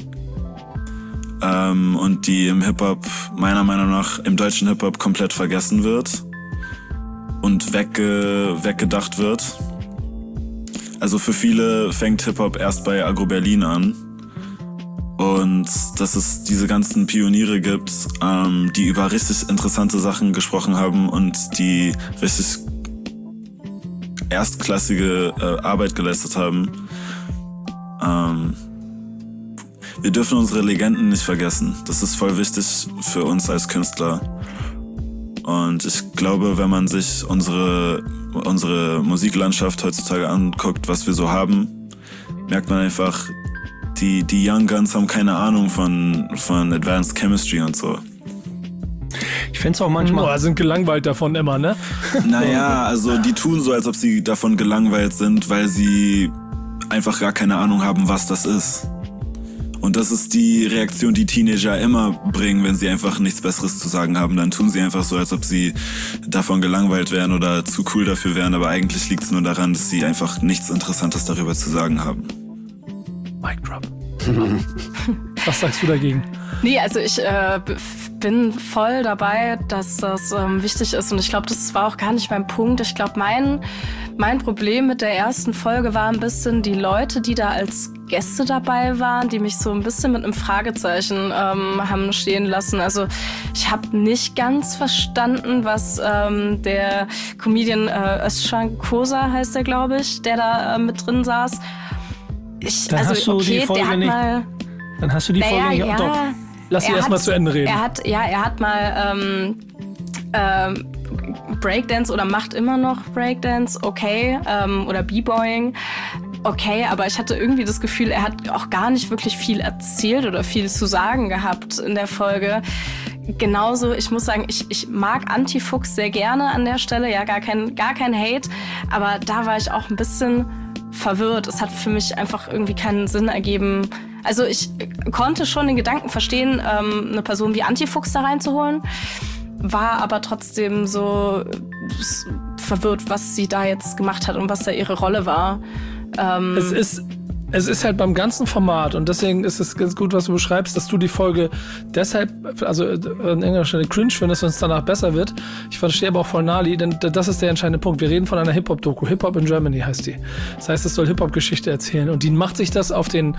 Und die im Hip-Hop, meiner Meinung nach, im deutschen Hip-Hop komplett vergessen wird und weggedacht wird. Also für viele fängt Hip-Hop erst bei Agro Berlin an. Und dass es diese ganzen Pioniere gibt, die über richtig interessante Sachen gesprochen haben und die richtig erstklassige Arbeit geleistet haben. Wir dürfen unsere Legenden nicht vergessen. Das ist voll wichtig für uns als Künstler. Und ich glaube, wenn man sich unsere Musiklandschaft heutzutage anguckt, was wir so haben, merkt man einfach, die Young Guns haben keine Ahnung von Advanced Chemistry und so. Ich finde es auch manchmal... sind gelangweilt davon immer, ne? Naja, also die tun so, als ob sie davon gelangweilt sind, weil sie einfach gar keine Ahnung haben, was das ist. Und das ist die Reaktion, die Teenager immer bringen, wenn sie einfach nichts Besseres zu sagen haben. Dann tun sie einfach so, als ob sie davon gelangweilt wären oder zu cool dafür wären. Aber eigentlich liegt es nur daran, dass sie einfach nichts Interessantes darüber zu sagen haben. Mic drop. Was sagst du dagegen? Nee, also ich bin voll dabei, dass das wichtig ist. Und ich glaube, das war auch gar nicht mein Punkt. Ich glaube, mein Problem mit der ersten Folge war ein bisschen die Leute, die da als Gäste dabei waren, die mich so ein bisschen mit einem Fragezeichen haben stehen lassen. Also ich habe nicht ganz verstanden, was der Comedian Özcan Kosa heißt der, glaube ich, der da mit drin saß. Dann hast du die Folge nicht. Dann hast du die Folge nicht. Doch. Lass sie erstmal zu Ende reden. Er hat mal Breakdance oder macht immer noch Breakdance, okay, oder B-Boying, okay, aber ich hatte irgendwie das Gefühl, er hat auch gar nicht wirklich viel erzählt oder viel zu sagen gehabt in der Folge. Genauso, ich muss sagen, ich mag Antifuchs sehr gerne an der Stelle, ja, gar kein Hate, aber da war ich auch ein bisschen verwirrt. Es hat für mich einfach irgendwie keinen Sinn ergeben. Also ich konnte schon den Gedanken verstehen, eine Person wie Antifuchs da reinzuholen, war aber trotzdem so verwirrt, was sie da jetzt gemacht hat und was da ihre Rolle war. Es ist halt beim ganzen Format und deswegen ist es ganz gut, was du beschreibst, dass du die Folge deshalb, also an irgendeiner Stelle cringe findest, wenn es danach besser wird. Ich verstehe aber auch voll Nali, denn das ist der entscheidende Punkt. Wir reden von einer Hip-Hop-Doku. Hip-Hop in Germany heißt die. Das heißt, es soll Hip-Hop-Geschichte erzählen und die macht sich das auf dem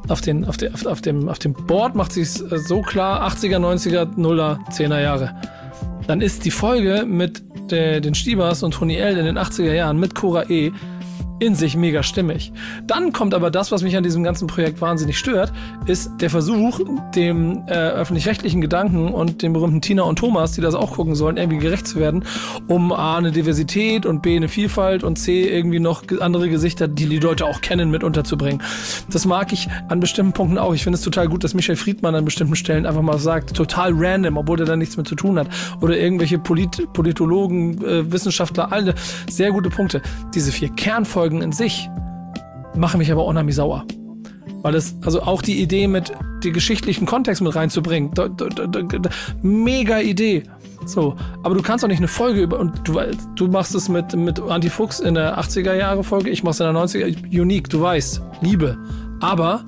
Board macht sich so klar, 80er, 90er, 0er, 10er Jahre. Dann ist die Folge mit den Stiebers und Tony L in den 80er Jahren mit Cora E. in sich mega stimmig. Dann kommt aber das, was mich an diesem ganzen Projekt wahnsinnig stört, ist der Versuch, dem öffentlich-rechtlichen Gedanken und dem berühmten Tina und Thomas, die das auch gucken sollen, irgendwie gerecht zu werden, um A, eine Diversität und B, eine Vielfalt und C, irgendwie noch andere Gesichter, die Leute auch kennen, mit unterzubringen. Das mag ich an bestimmten Punkten auch. Ich finde es total gut, dass Michel Friedmann an bestimmten Stellen einfach mal sagt, total random, obwohl der da nichts mit zu tun hat. Oder irgendwelche Politologen, Wissenschaftler, alle sehr gute Punkte. Diese 4 Kernfolgen in sich machen mich aber unheimlich sauer. Weil es, also auch die Idee mit den geschichtlichen Kontext mit reinzubringen, mega Idee. So, aber du kannst doch nicht eine Folge über, und du machst es mit Antifuchs in der 80er Jahre Folge, ich mach's in der 90er, unique, du weißt, Liebe. Aber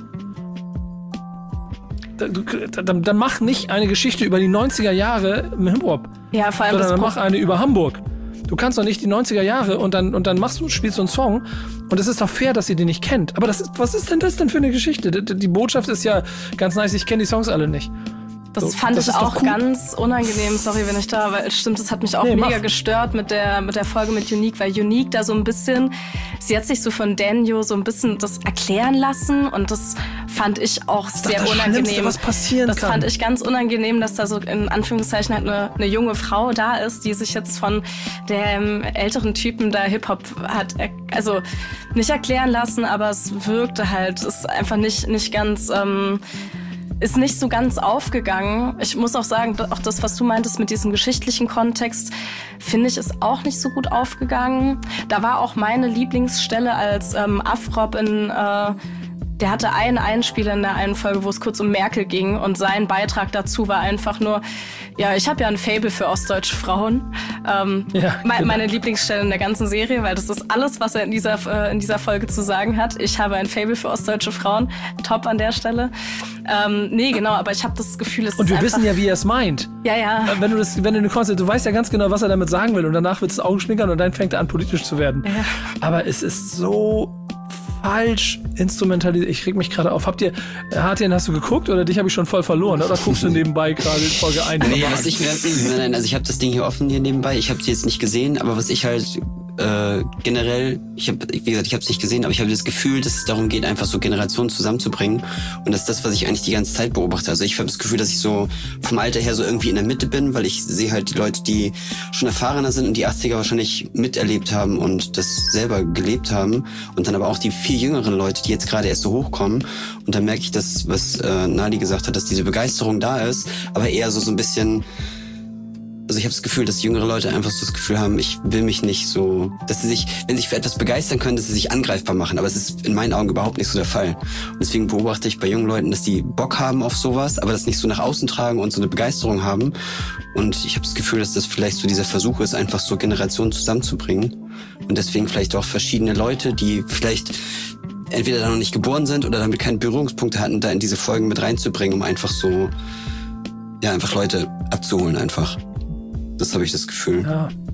dann mach nicht eine Geschichte über die 90er Jahre im Hip-Hop. Ja, vor allem sondern dann mach eine über Hamburg. Du kannst doch nicht die 90er Jahre und dann spielst du einen Song und es ist doch fair, dass ihr den nicht kennt. Aber was ist denn das denn für eine Geschichte? Die Botschaft ist ja ganz nice, ich kenne die Songs alle nicht. Das fand ich auch cool. Ganz unangenehm, sorry, wenn ich da, weil stimmt, das hat mich auch mega gestört mit der Folge mit Unique, weil Unique da so ein bisschen, sie hat sich so von Daniel so ein bisschen das erklären lassen und das fand ich auch sehr unangenehm. Schlimmste, was passieren kann. Das fand ich ganz unangenehm, dass da so in Anführungszeichen halt eine junge Frau da ist, die sich jetzt von dem älteren Typen da Hip-Hop hat, also nicht erklären lassen, aber es wirkte halt, ist einfach nicht ganz, ist nicht so ganz aufgegangen. Ich muss auch sagen, auch das, was du meintest mit diesem geschichtlichen Kontext, finde ich, ist auch nicht so gut aufgegangen. Da war auch meine Lieblingsstelle, als Afrop der hatte einen Einspieler in der einen Folge, wo es kurz um Merkel ging und sein Beitrag dazu war einfach nur, ja, ich habe ja ein Faible für ostdeutsche Frauen. Meine Lieblingsstelle in der ganzen Serie, weil das ist alles, was er in dieser Folge zu sagen hat. Ich habe ein Faible für ostdeutsche Frauen. Top an der Stelle. Nee, genau, aber ich habe das Gefühl, es ist und wir wissen ja, wie er es meint. Ja, ja. Wenn du weißt ja ganz genau, was er damit sagen will und danach wird es Augenschminkern und dann fängt er an, politisch zu werden. Ja. Aber es ist so falsch instrumentalisiert. Ich reg mich gerade auf. HTN hast du geguckt oder dich habe ich schon voll verloren? Oder guckst du nebenbei gerade in Folge 1? Nee, nein, also ich habe das Ding hier offen hier nebenbei. Ich habe sie jetzt nicht gesehen, aber was ich halt generell, wie gesagt, ich habe es nicht gesehen, aber ich habe das Gefühl, dass es darum geht, einfach so Generationen zusammenzubringen. Und das ist das, was ich eigentlich die ganze Zeit beobachte. Also ich habe das Gefühl, dass ich so vom Alter her so irgendwie in der Mitte bin, weil ich sehe halt die Leute, die schon erfahrener sind und die 80er wahrscheinlich miterlebt haben und das selber gelebt haben. Und dann aber auch die viel jüngeren Leute, die jetzt gerade erst so hochkommen. Und dann merke ich das, was Nali gesagt hat, dass diese Begeisterung da ist, aber eher so ein bisschen... Also ich habe das Gefühl, dass jüngere Leute einfach so das Gefühl haben, ich will mich nicht so, dass sie sich, wenn sie sich für etwas begeistern können, dass sie sich angreifbar machen. Aber es ist in meinen Augen überhaupt nicht so der Fall. Und deswegen beobachte ich bei jungen Leuten, dass die Bock haben auf sowas, aber das nicht so nach außen tragen und so eine Begeisterung haben. Und ich habe das Gefühl, dass das vielleicht so dieser Versuch ist, einfach so Generationen zusammenzubringen. Und deswegen vielleicht auch verschiedene Leute, die vielleicht entweder da noch nicht geboren sind oder damit keine Berührungspunkte hatten, da in diese Folgen mit reinzubringen, um einfach so, ja, einfach Leute abzuholen einfach. Das habe ich das Gefühl.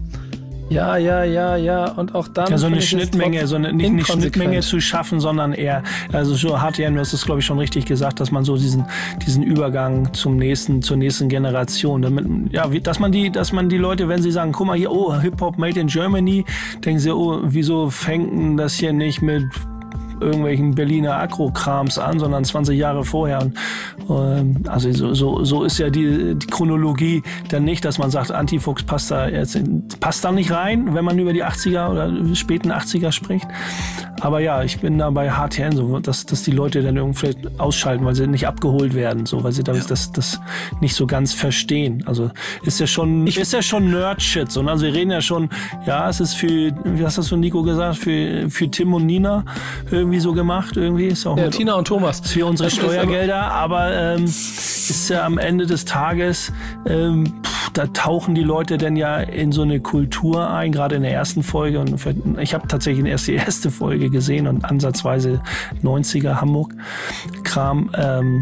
Ja. Und auch dann. Ja, so eine Schnittmenge, nicht Schnittmenge zu schaffen, sondern eher, also so HTN, du hast es, glaube ich, schon richtig gesagt, dass man so diesen Übergang zur nächsten Generation, damit, ja, dass man die Leute, wenn sie sagen, guck mal hier, oh, Hip-Hop made in Germany, denken sie, oh, wieso fängt denn das hier nicht mit irgendwelchen Berliner Agro-Krams an, sondern 20 Jahre vorher. Und, also so ist ja die Chronologie dann nicht, dass man sagt, Antifuchs passt da nicht rein, wenn man über die 80er oder späten 80er spricht. Aber ja, ich bin da bei HTN so, dass die Leute dann irgendwie ausschalten, weil sie nicht abgeholt werden, so, weil sie das nicht so ganz verstehen. Also ist ja schon Nerd-Shit, so, also wir reden ja schon, ja, es ist für, wie hast du Nico gesagt, für Tim und Nina irgendwie so gemacht, irgendwie ist auch ja, Tina und Thomas für unsere Steuergelder, aber ist ja am Ende des Tages, da tauchen die Leute dann ja in so eine Kultur ein, gerade in der ersten Folge, und ich habe tatsächlich erst die erste Folge gesehen und ansatzweise 90er Hamburg-Kram,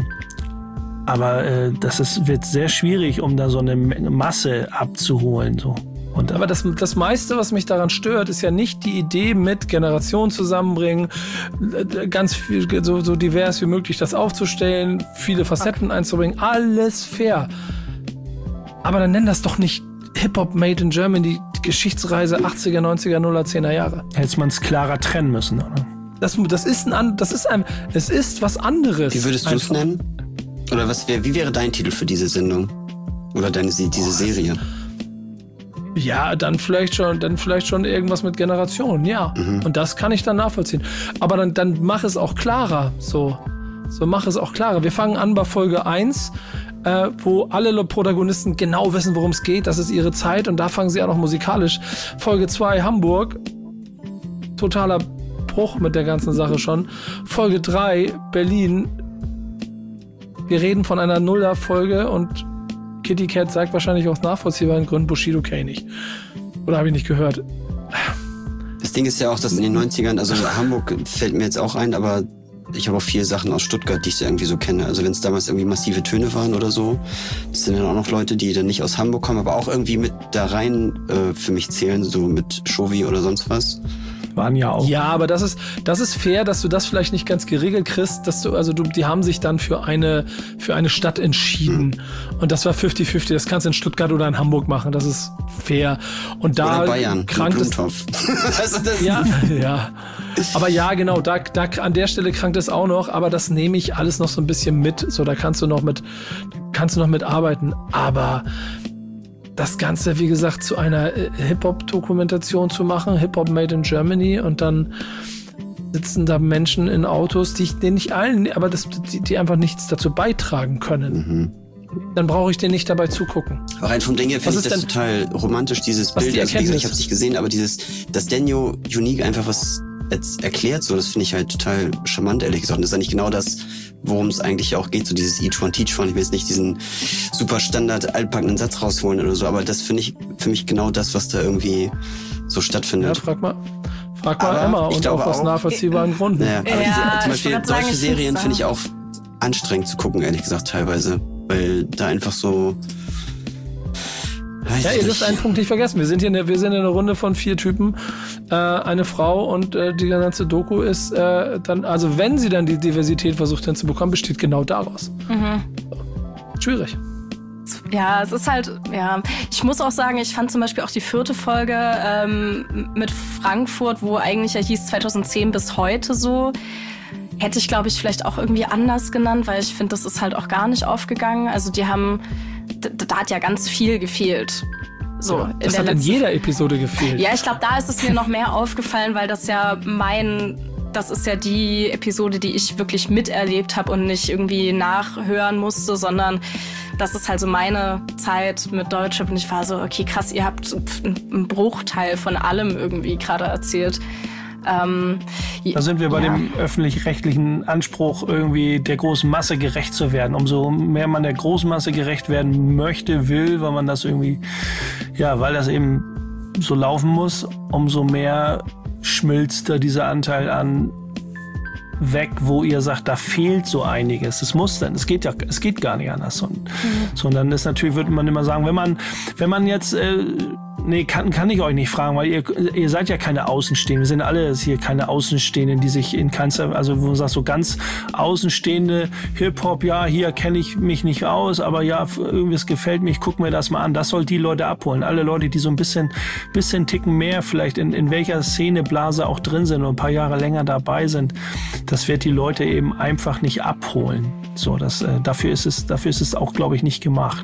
aber wird sehr schwierig, um da so eine Masse abzuholen, so. Aber das meiste, was mich daran stört, ist ja nicht die Idee mit Generationen zusammenbringen, ganz viel, so divers wie möglich das aufzustellen, viele Facetten einzubringen, alles fair. Aber dann nenn das doch nicht Hip-Hop made in Germany, die Geschichtsreise 80er, 90er, 0er, 10er Jahre. Hätte man es klarer trennen müssen, oder? Es ist was anderes. Wie würdest du es nennen? Oder wie wäre dein Titel für diese Sendung? Oder diese Serie? Ja, dann vielleicht schon irgendwas mit Generationen, ja. Mhm. Und das kann ich dann nachvollziehen. Aber dann mach es auch klarer, so mach es auch klarer. Wir fangen an bei Folge 1, wo alle Protagonisten genau wissen, worum es geht. Das ist ihre Zeit und da fangen sie auch noch musikalisch. Folge 2 Hamburg, totaler Bruch mit der ganzen Sache schon. Folge 3 Berlin, wir reden von einer Nuller-Folge und Kitty Cat sagt wahrscheinlich aus nachvollziehbaren Gründen Bushido kenne ich nicht. Oder habe ich nicht gehört. Das Ding ist ja auch, dass in den 90ern, also Hamburg fällt mir jetzt auch ein, aber ich habe auch viele Sachen aus Stuttgart, die ich irgendwie so kenne. Also wenn es damals irgendwie massive Töne waren oder so, das sind dann auch noch Leute, die dann nicht aus Hamburg kommen, aber auch irgendwie mit da rein für mich zählen, so mit Shovi oder sonst was. Waren ja auch. Ja, aber das ist fair, dass du das vielleicht nicht ganz geregelt kriegst, die haben sich dann für eine Stadt entschieden. Und das war 50-50, das kannst du in Stuttgart oder in Hamburg machen, das ist fair. Und da oder Bayern, krankt es. Also das ja. Aber ja, genau, da an der Stelle krankt es auch noch, aber das nehme ich alles noch so ein bisschen mit. So, da kannst du noch mit arbeiten. Aber das Ganze, wie gesagt, zu einer Hip-Hop-Dokumentation zu machen, Hip-Hop made in Germany, und dann sitzen da Menschen in Autos, die nicht allen, aber die einfach nichts dazu beitragen können. Mhm. Dann brauche ich denen nicht dabei zugucken. Rein vom Ding her finde ich das total romantisch, dieses Bild. Also, wie gesagt, ich habe es nicht gesehen, aber dass Daniel Unique einfach was jetzt erklärt, so, das finde ich halt total charmant, ehrlich gesagt. Und das ist ja nicht genau das, worum es eigentlich auch geht, so dieses Each One Teach One. Ich will jetzt nicht diesen super Standard altpackenden Satz rausholen oder so, aber das finde ich für mich genau das, was da irgendwie so stattfindet. Ja, frag mal Emma und auch aus nachvollziehbaren Gründen. Naja, aber zum Beispiel solche Serien finde ich auch anstrengend zu gucken, ehrlich gesagt, teilweise. Weil da einfach so, Ja, ihr dürft einen Punkt nicht vergessen. Wir sind in einer Runde von 4 Typen, eine Frau und die ganze Doku ist dann, also wenn sie dann die Diversität versucht hinzubekommen, besteht genau daraus. So. Schwierig. Ja, es ist halt, ja, ich muss auch sagen, ich fand zum Beispiel auch die 4. Folge mit Frankfurt, wo eigentlich ja hieß 2010 bis heute so, hätte ich, glaube ich, vielleicht auch irgendwie anders genannt, weil ich finde, das ist halt auch gar nicht aufgegangen. Also die haben, da hat ja ganz viel gefehlt. So, ja, das hat in jeder Episode gefehlt. Ja, ich glaube, da ist es mir noch mehr aufgefallen, weil das ist ja die Episode, die ich wirklich miterlebt habe und nicht irgendwie nachhören musste, sondern das ist halt so meine Zeit mit Deutschrap und ich war so, okay, krass, ihr habt einen Bruchteil von allem irgendwie gerade erzählt. Da sind wir bei dem öffentlich-rechtlichen Anspruch, irgendwie der großen Masse gerecht zu werden. Umso mehr man der großen Masse gerecht werden möchte, will, weil man das irgendwie, ja, weil das eben so laufen muss, umso mehr schmilzt da dieser Anteil an weg, wo ihr sagt, da fehlt so einiges. Es muss dann, es geht gar nicht anders. Sondern das natürlich, würde man immer sagen, wenn man jetzt, kann ich euch nicht fragen, weil ihr seid ja keine Außenstehenden. Wir sind alle hier keine Außenstehenden, die sich in keinster, also wo man sagt, so ganz Außenstehende, Hip-Hop, ja, hier kenne ich mich nicht aus, aber ja, irgendwie es gefällt mir, ich gucke mir das mal an. Das soll die Leute abholen. Alle Leute, die so ein bisschen Ticken mehr vielleicht in welcher Szeneblase auch drin sind und ein paar Jahre länger dabei sind, das wird die Leute eben einfach nicht abholen. So, dafür ist es auch, glaube ich, nicht gemacht.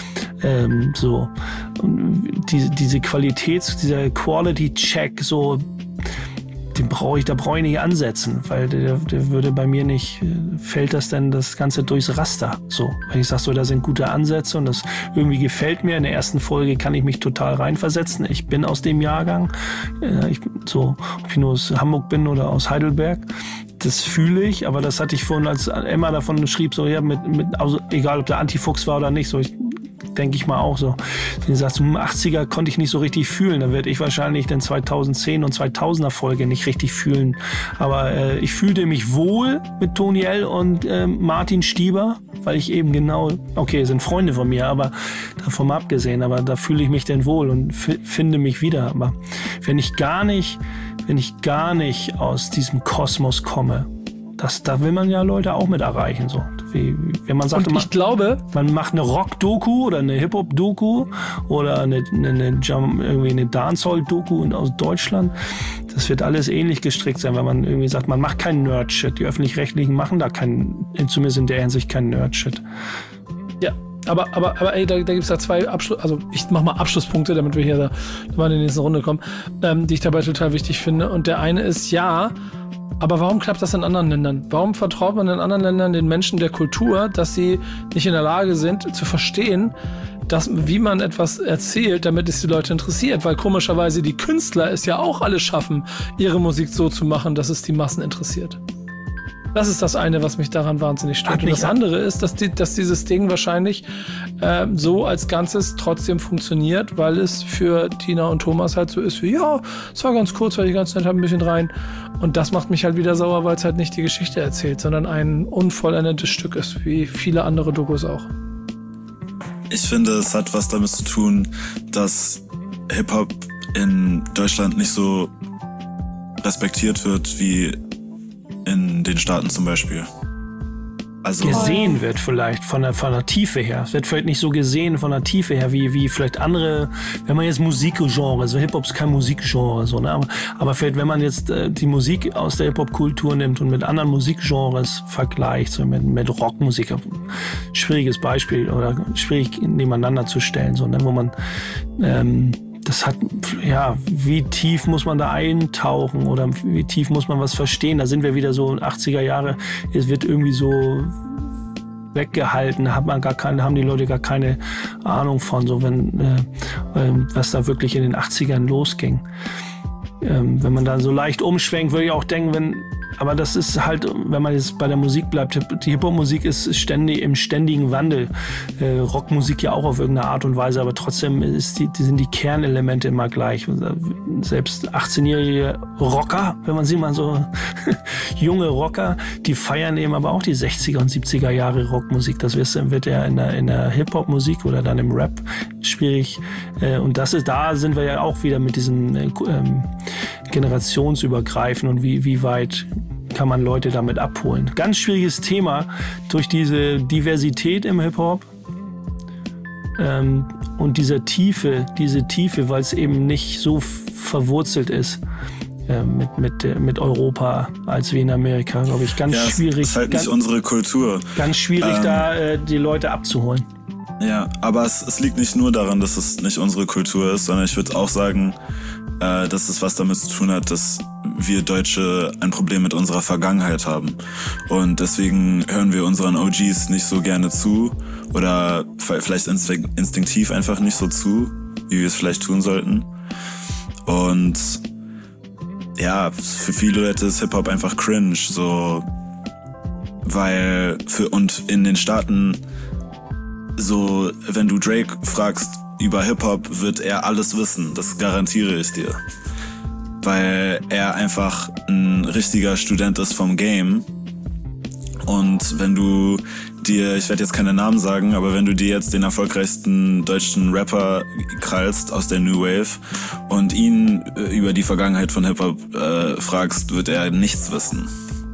So. Dieser Quality-Check, so, da brauche ich nicht ansetzen, weil der würde bei mir nicht, fällt das denn das Ganze durchs Raster. So, wenn ich sage, so, da sind gute Ansätze und das irgendwie gefällt mir. In der ersten Folge kann ich mich total reinversetzen. Ich bin aus dem Jahrgang, ob ich nur aus Hamburg bin oder aus Heidelberg. Das fühle ich, aber das hatte ich vorhin, als Emma davon schrieb, so, ja, also, egal ob der Antifuchs war oder nicht, so, denke ich mal auch so. Wie gesagt, so 80er konnte ich nicht so richtig fühlen. Da werde ich wahrscheinlich den 2010 und 2000er Folge nicht richtig fühlen. Aber ich fühlte mich wohl mit Tony L. und Martin Stieber, weil ich eben genau, okay, sind Freunde von mir, aber davon mal abgesehen, aber da fühle ich mich denn wohl und finde mich wieder. Aber wenn ich gar nicht aus diesem Kosmos komme, da will man ja Leute auch mit erreichen, so. Wenn man sagt, ich glaube, man macht eine Rock-Doku oder eine Hip-Hop-Doku oder eine Dancehall-Doku aus Deutschland, das wird alles ähnlich gestrickt sein, wenn man irgendwie sagt, man macht keinen Nerd-Shit. Die Öffentlich-Rechtlichen machen da zumindest in der Hinsicht keinen Nerd-Shit. Ja. Aber ey, da gibt's da 2 also ich mach mal Abschlusspunkte, damit wir hier mal in die nächste Runde kommen, die ich dabei total wichtig finde. Und der eine ist, ja, aber warum klappt das in anderen Ländern? Warum vertraut man in anderen Ländern den Menschen der Kultur, dass sie nicht in der Lage sind zu verstehen, wie man etwas erzählt, damit es die Leute interessiert? Weil komischerweise die Künstler es ja auch alle schaffen, ihre Musik so zu machen, dass es die Massen interessiert. Das ist das eine, was mich daran wahnsinnig stört. Und das andere ist, dass dieses Ding wahrscheinlich so als Ganzes trotzdem funktioniert, weil es für Tina und Thomas halt so ist wie, ja, es war ganz kurz, weil ich ganz nett habe, ein bisschen rein. Und das macht mich halt wieder sauer, weil es halt nicht die Geschichte erzählt, sondern ein unvollendetes Stück ist, wie viele andere Dokus auch. Ich finde, es hat was damit zu tun, dass Hip-Hop in Deutschland nicht so respektiert wird wie in den Staaten zum Beispiel. Also gesehen wird vielleicht von der Tiefe her. Es wird vielleicht nicht so gesehen von der Tiefe her, wie vielleicht andere, wenn man jetzt Musikgenre, also Hip-Hop ist kein Musikgenre, so, ne? Aber vielleicht, wenn man jetzt die Musik aus der Hip-Hop-Kultur nimmt und mit anderen Musikgenres vergleicht, so mit Rockmusik, schwieriges Beispiel oder schwierig nebeneinander zu stellen, so, ne? Wo man das hat, ja, wie tief muss man da eintauchen oder wie tief muss man was verstehen? Da sind wir wieder so in 80er Jahre, es wird irgendwie so weggehalten, haben die Leute gar keine Ahnung von, so was da wirklich in den 80ern losging. wenn man da so leicht umschwenkt, würde ich auch denken, aber das ist halt, wenn man jetzt bei der Musik bleibt, die Hip-Hop-Musik ist ständig im ständigen Wandel. Rockmusik ja auch auf irgendeine Art und Weise, aber trotzdem sind die Kernelemente immer gleich. Selbst 18-jährige Rocker, wenn man sie mal so, junge Rocker, die feiern eben aber auch die 60er und 70er Jahre Rockmusik. Das wird ja in der Hip-Hop-Musik oder dann im Rap schwierig. Und da sind wir ja auch wieder mit diesen generationsübergreifend und wie weit kann man Leute damit abholen. Ganz schwieriges Thema durch diese Diversität im Hip-Hop und diese Tiefe, weil es eben nicht so verwurzelt ist mit Europa als wie in Amerika, glaube ich. Ganz schwierig. Das ist halt nicht unsere Kultur. Ganz schwierig, da die Leute abzuholen. Ja, aber es liegt nicht nur daran, dass es nicht unsere Kultur ist, sondern ich würde auch sagen, dass es was damit zu tun hat, dass wir Deutsche ein Problem mit unserer Vergangenheit haben. Und deswegen hören wir unseren OGs nicht so gerne zu oder vielleicht instinktiv einfach nicht so zu, wie wir es vielleicht tun sollten. Und ja, für viele Leute ist Hip-Hop einfach cringe, so, weil und in den Staaten so, wenn du Drake fragst über Hip-Hop, wird er alles wissen, das garantiere ich dir. Weil er einfach ein richtiger Student ist vom Game. Und wenn du dir, ich werde jetzt keine Namen sagen, aber wenn du dir jetzt den erfolgreichsten deutschen Rapper krallst aus der New Wave und ihn über die Vergangenheit von Hip-Hop fragst, wird er nichts wissen.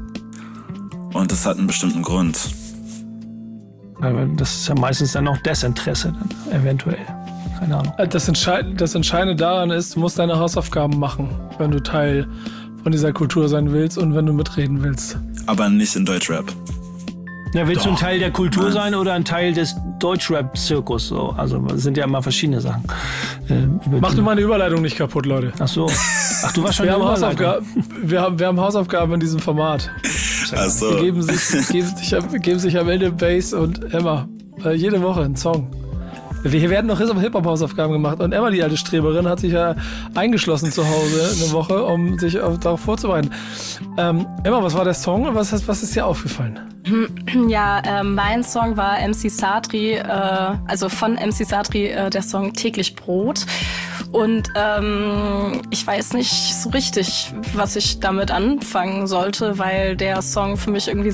Und das hat einen bestimmten Grund. Aber das ist ja meistens dann auch Desinteresse, dann eventuell. Keine Ahnung. Das Entscheidende daran ist, du musst deine Hausaufgaben machen, wenn du Teil von dieser Kultur sein willst und wenn du mitreden willst. Aber nicht in Deutschrap. Ja, willst du ein Teil der Kultur sein oder ein Teil des Deutschrap-Zirkus? So? Also das sind ja immer verschiedene Sachen. Mach du meine Überleitung nicht kaputt, Leute. Ach so. Ach, du warst schon wir haben Hausaufgaben in diesem Format. Ach so. Wir geben sich am Ende Bass und Emma jede Woche einen Song. Wir werden noch Hip-Hop-Hausaufgaben gemacht und Emma, die alte Streberin, hat sich ja eingeschlossen zu Hause eine Woche, um sich darauf vorzubereiten. Emma, was war der Song und was ist dir aufgefallen? Ja, mein Song war MC Satri, also von MC Satri, der Song Täglich Brot. Und ich weiß nicht so richtig, was ich damit anfangen sollte, weil der Song für mich irgendwie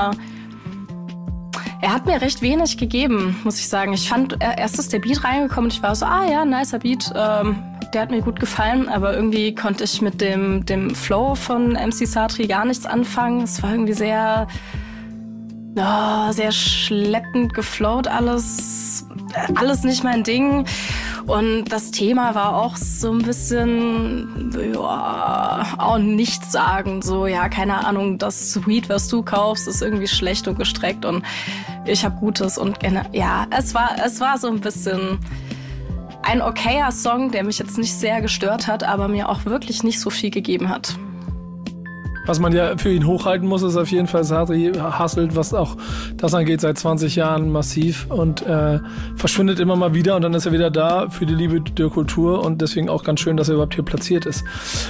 er hat mir recht wenig gegeben, muss ich sagen. Ich fand, erst ist der Beat reingekommen und ich war so, ja, nicer Beat, der hat mir gut gefallen, aber irgendwie konnte ich mit dem Flow von MC Satri gar nichts anfangen. Es war irgendwie sehr schleppend geflowt alles nicht mein Ding. Und das Thema war auch so ein bisschen, auch nichts sagen. So, ja, keine Ahnung, das Weed, was du kaufst, ist irgendwie schlecht und gestreckt und ich habe Gutes. Und ja, es war so ein bisschen ein okayer Song, der mich jetzt nicht sehr gestört hat, aber mir auch wirklich nicht so viel gegeben hat. Was man ja für ihn hochhalten muss, ist auf jeden Fall, Satri hustelt, was auch das angeht, seit 20 Jahren massiv und verschwindet immer mal wieder und dann ist er wieder da für die Liebe der Kultur und deswegen auch ganz schön, dass er überhaupt hier platziert ist.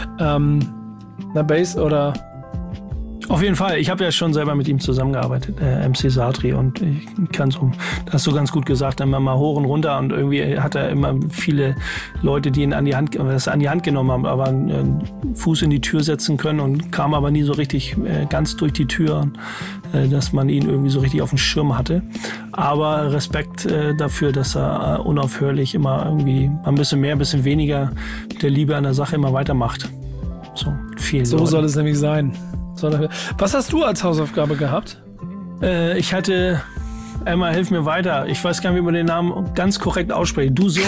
Bass oder? Auf jeden Fall. Ich habe ja schon selber mit ihm zusammengearbeitet, MC Satri, und ich kann so, das hast du ganz gut gesagt, immer mal hoch und runter und irgendwie hat er immer viele Leute, die ihn an die Hand genommen haben, aber einen Fuß in die Tür setzen können und kam aber nie so richtig ganz durch die Tür, dass man ihn irgendwie so richtig auf dem Schirm hatte. Aber Respekt dafür, dass er unaufhörlich immer irgendwie ein bisschen mehr, ein bisschen weniger der Liebe an der Sache immer weitermacht. So soll es nämlich sein. Was hast du als Hausaufgabe gehabt? Ich hatte, Emma, hilf mir weiter. Ich weiß gar nicht, wie man den Namen ganz korrekt ausspricht. Dazo,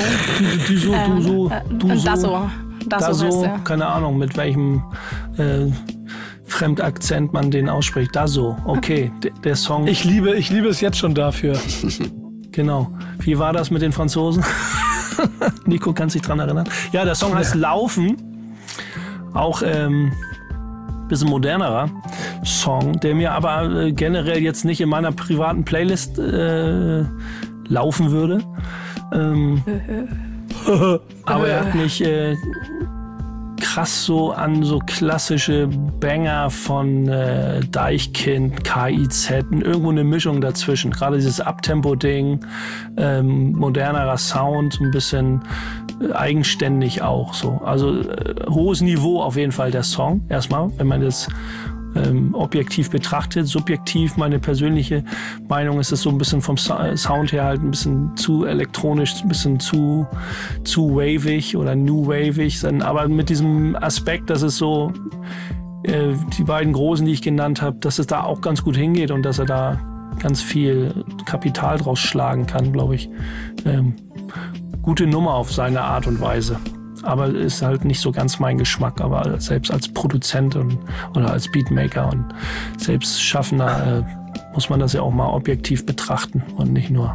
keine Ahnung, mit welchem Fremdakzent man den ausspricht. Dazo, okay, der Song. Ich liebe es jetzt schon dafür. Genau. Wie war das mit den Franzosen? Nico kann sich dran erinnern. Ja, der Song heißt Laufen. Auch bisschen modernerer Song, der mir aber generell jetzt nicht in meiner privaten Playlist laufen würde. Aber er hat mich krass so an so klassische Banger von Deichkind, KIZ, irgendwo eine Mischung dazwischen. Gerade dieses Abtempo-Ding, modernerer Sound, so ein bisschen eigenständig auch so. Also hohes Niveau auf jeden Fall der Song, erstmal, wenn man das objektiv betrachtet. Subjektiv, meine persönliche Meinung, ist es so ein bisschen vom Sound her halt ein bisschen zu elektronisch, ein bisschen zu wavig oder new wavig. Aber mit diesem Aspekt, dass es so die beiden Großen, die ich genannt habe, dass es da auch ganz gut hingeht und dass er da ganz viel Kapital draus schlagen kann, glaube ich. Gute Nummer auf seine Art und Weise. Aber ist halt nicht so ganz mein Geschmack. Aber selbst als Produzent oder als Beatmaker und selbst Schaffender muss man das ja auch mal objektiv betrachten und nicht nur.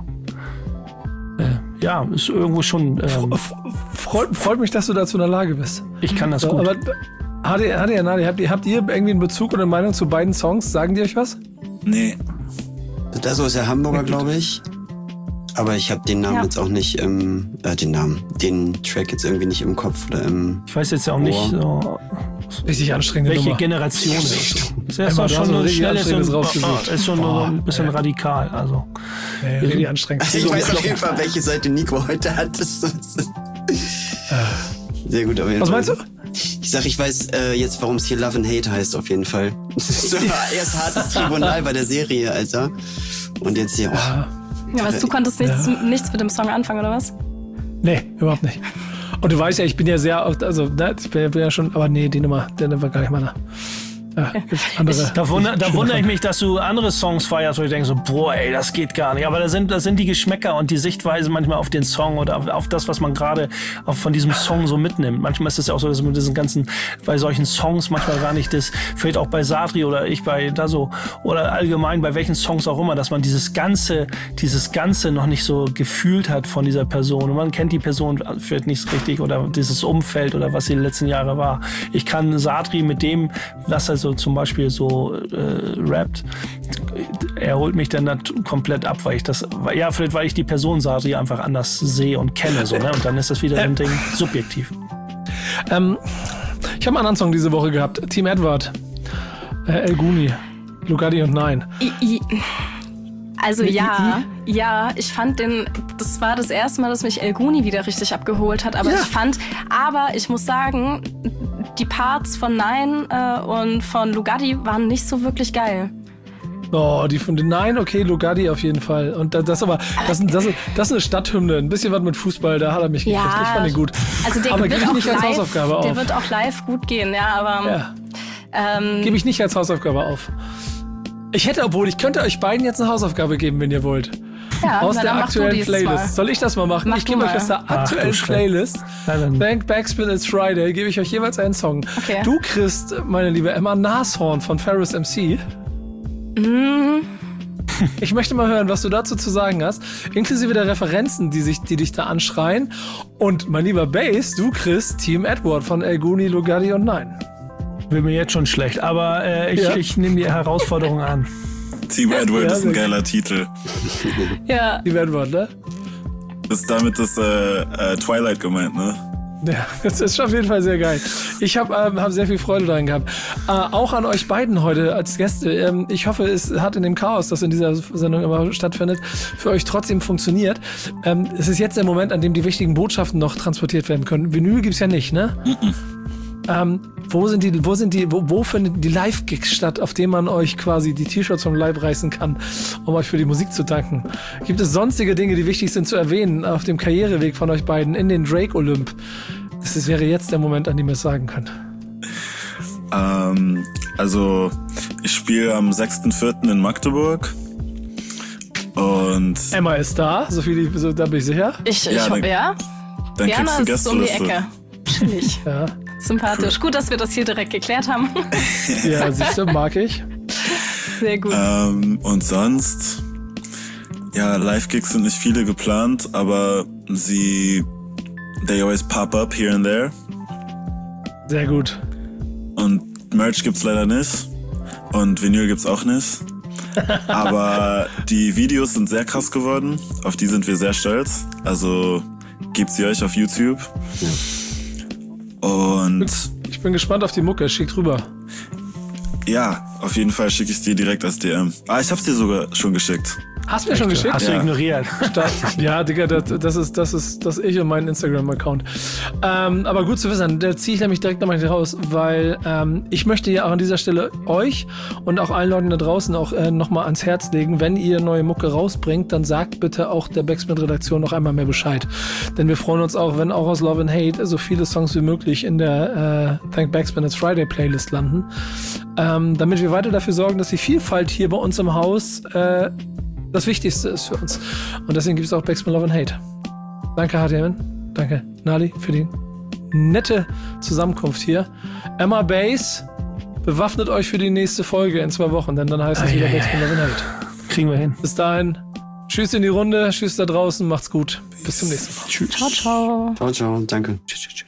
Ist irgendwo schon. Freut mich, dass du dazu in der Lage bist. Ich kann das gut. Aber Nadi, habt ihr irgendwie einen Bezug oder eine Meinung zu beiden Songs? Sagen die euch was? Nee. Das ist der Hamburger, glaube ich. Aber ich habe den Namen jetzt auch nicht den Track jetzt irgendwie nicht im Kopf oder im Ich weiß jetzt ja auch nicht so richtig anstrengende welche Nummer. Generation es ist. Das ist schon nur schnell, ist schon nur ein bisschen radikal. Also. Richtig anstrengend. Ich weiß auf jeden Fall, welche Seite Nico heute hat. Sehr gut auf jeden Fall. Was meinst du? Ich weiß jetzt, warum es hier Love and Hate heißt, auf jeden Fall. Das war erst hartes Tribunal bei der Serie, Alter. Und jetzt hier. Ja, was, du konntest nichts mit dem Song anfangen, oder was? Nee, überhaupt nicht. Und du weißt ja, ich bin ja sehr, also ich bin ja schon, aber nee, die Nummer war gar nicht meiner. Ja, andere. Da wundere ich mich, dass du andere Songs feierst, wo ich denke so, boah, ey, das geht gar nicht. Aber das sind die Geschmäcker und die Sichtweise manchmal auf den Song oder auf das, was man gerade von diesem Song so mitnimmt. Manchmal ist es ja auch so, dass man diesen ganzen, bei solchen Songs manchmal gar nicht das, vielleicht auch bei Satri oder ich bei Daso oder allgemein bei welchen Songs auch immer, dass man dieses Ganze noch nicht so gefühlt hat von dieser Person. Und man kennt die Person vielleicht nicht so richtig oder dieses Umfeld oder was sie die letzten Jahre war. Ich kann Satri mit dem, was er so zum Beispiel so rappt, er holt mich dann komplett ab, weil ich vielleicht weil ich die Person Satri einfach anders sehe und kenne, so, ne? Und dann ist das wieder ein Ding subjektiv. Ich habe einen anderen Song diese Woche gehabt, Team Edward, El Guni, Lugatti und Nein. Also ja, ich fand das war das erste Mal, dass mich El Guni wieder richtig abgeholt hat, aber ich muss sagen, die Parts von Nein und von Lugatti waren nicht so wirklich geil. Oh, die von den Nein, okay, Lugatti auf jeden Fall. Und das ist eine Stadthymne, ein bisschen was mit Fußball, da hat er mich gekriegt. Ich fand den gut. Also der aber wird auch nicht als Hausaufgabe auf. Der wird auch live gut gehen, ja, aber... Gebe ich nicht als Hausaufgabe auf. Ich könnte euch beiden jetzt eine Hausaufgabe geben, wenn ihr wollt. Ja, aus der aktuellen Playlist. Soll ich das mal machen? Ich gebe euch aus der aktuellen Playlist, Thank Backspin It's Friday, gebe ich euch jeweils einen Song. Okay. Du kriegst, meine liebe Emma, Nashorn von Ferris MC. Ich möchte mal hören, was du dazu zu sagen hast, inklusive der Referenzen, die dich da anschreien. Und mein lieber Bass, du kriegst Team Edward von El Guni, Lugatti und Nein. Wird mir jetzt schon schlecht, aber ich nehme die Herausforderung an. Team Edward ist ein geiler Titel. Ja. Team Edward, ne? Das ist damit das Twilight gemeint, ne? Ja, das ist auf jeden Fall sehr geil. Ich hab sehr viel Freude daran gehabt. Auch an euch beiden heute als Gäste. Ich hoffe, es hat in dem Chaos, das in dieser Sendung immer stattfindet, für euch trotzdem funktioniert. Es ist jetzt der Moment, an dem die wichtigen Botschaften noch transportiert werden können. Vinyl gibt's ja nicht, ne? Wo finden die Live-Gigs statt, auf denen man euch quasi die T-Shirts vom Leib reißen kann, um euch für die Musik zu danken? Gibt es sonstige Dinge, die wichtig sind zu erwähnen auf dem Karriereweg von euch beiden in den Drake-Olymp? Das wäre jetzt der Moment, an dem ihr es sagen könnt. Also, ich spiele am 6.4. in Magdeburg. Und Emma ist da, da bin ich sicher. Ich hoffe, ja. Dann Gerne, kriegst du ist um die Gästeliste. Ecke. Chillig. Ja. Sympathisch. Cool. Gut, dass wir das hier direkt geklärt haben. Ja, siehst du, mag ich. Sehr gut. Und sonst, Live-Gigs sind nicht viele geplant, aber they always pop up here and there. Sehr gut. Und Merch gibt's leider nicht. Und Vinyl gibt's auch nicht. Aber die Videos sind sehr krass geworden. Auf die sind wir sehr stolz. Also gebt sie euch auf YouTube. Und Ich bin gespannt auf die Mucke. Schick rüber. Ja, auf jeden Fall schicke ich es dir direkt als DM. Ich hab's dir sogar schon geschickt. Hast du mir schon geschickt? Hast du ignoriert. Ja, Digga, das ist ich und mein Instagram-Account. Aber gut zu wissen, da ziehe ich nämlich direkt nochmal raus, weil ich möchte ja auch an dieser Stelle euch und auch allen Leuten da draußen auch nochmal ans Herz legen, wenn ihr neue Mucke rausbringt, dann sagt bitte auch der Backspin-Redaktion noch einmal mehr Bescheid. Denn wir freuen uns auch, wenn auch aus Love and Hate so viele Songs wie möglich in der Thank Backspin It's Friday Playlist landen. Damit wir weiter dafür sorgen, dass die Vielfalt hier bei uns im Haus das Wichtigste ist für uns. Und deswegen gibt es auch Backspin Love and Hate. Danke, HTMN. Danke, Nali, für die nette Zusammenkunft hier. Emma Bass, bewaffnet euch für die nächste Folge in 2 Wochen, denn dann heißt es wieder Backspin Love and Hate. Kriegen wir hin. Bis dahin, tschüss in die Runde, tschüss da draußen, macht's gut. Bis zum nächsten Mal. Tschüss. Ciao, ciao. Ciao, ciao, danke.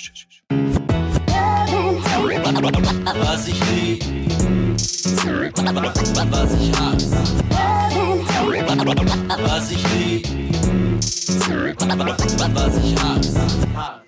Was ich lieb, was ich hasse. Was ich lieb, was ich hasse.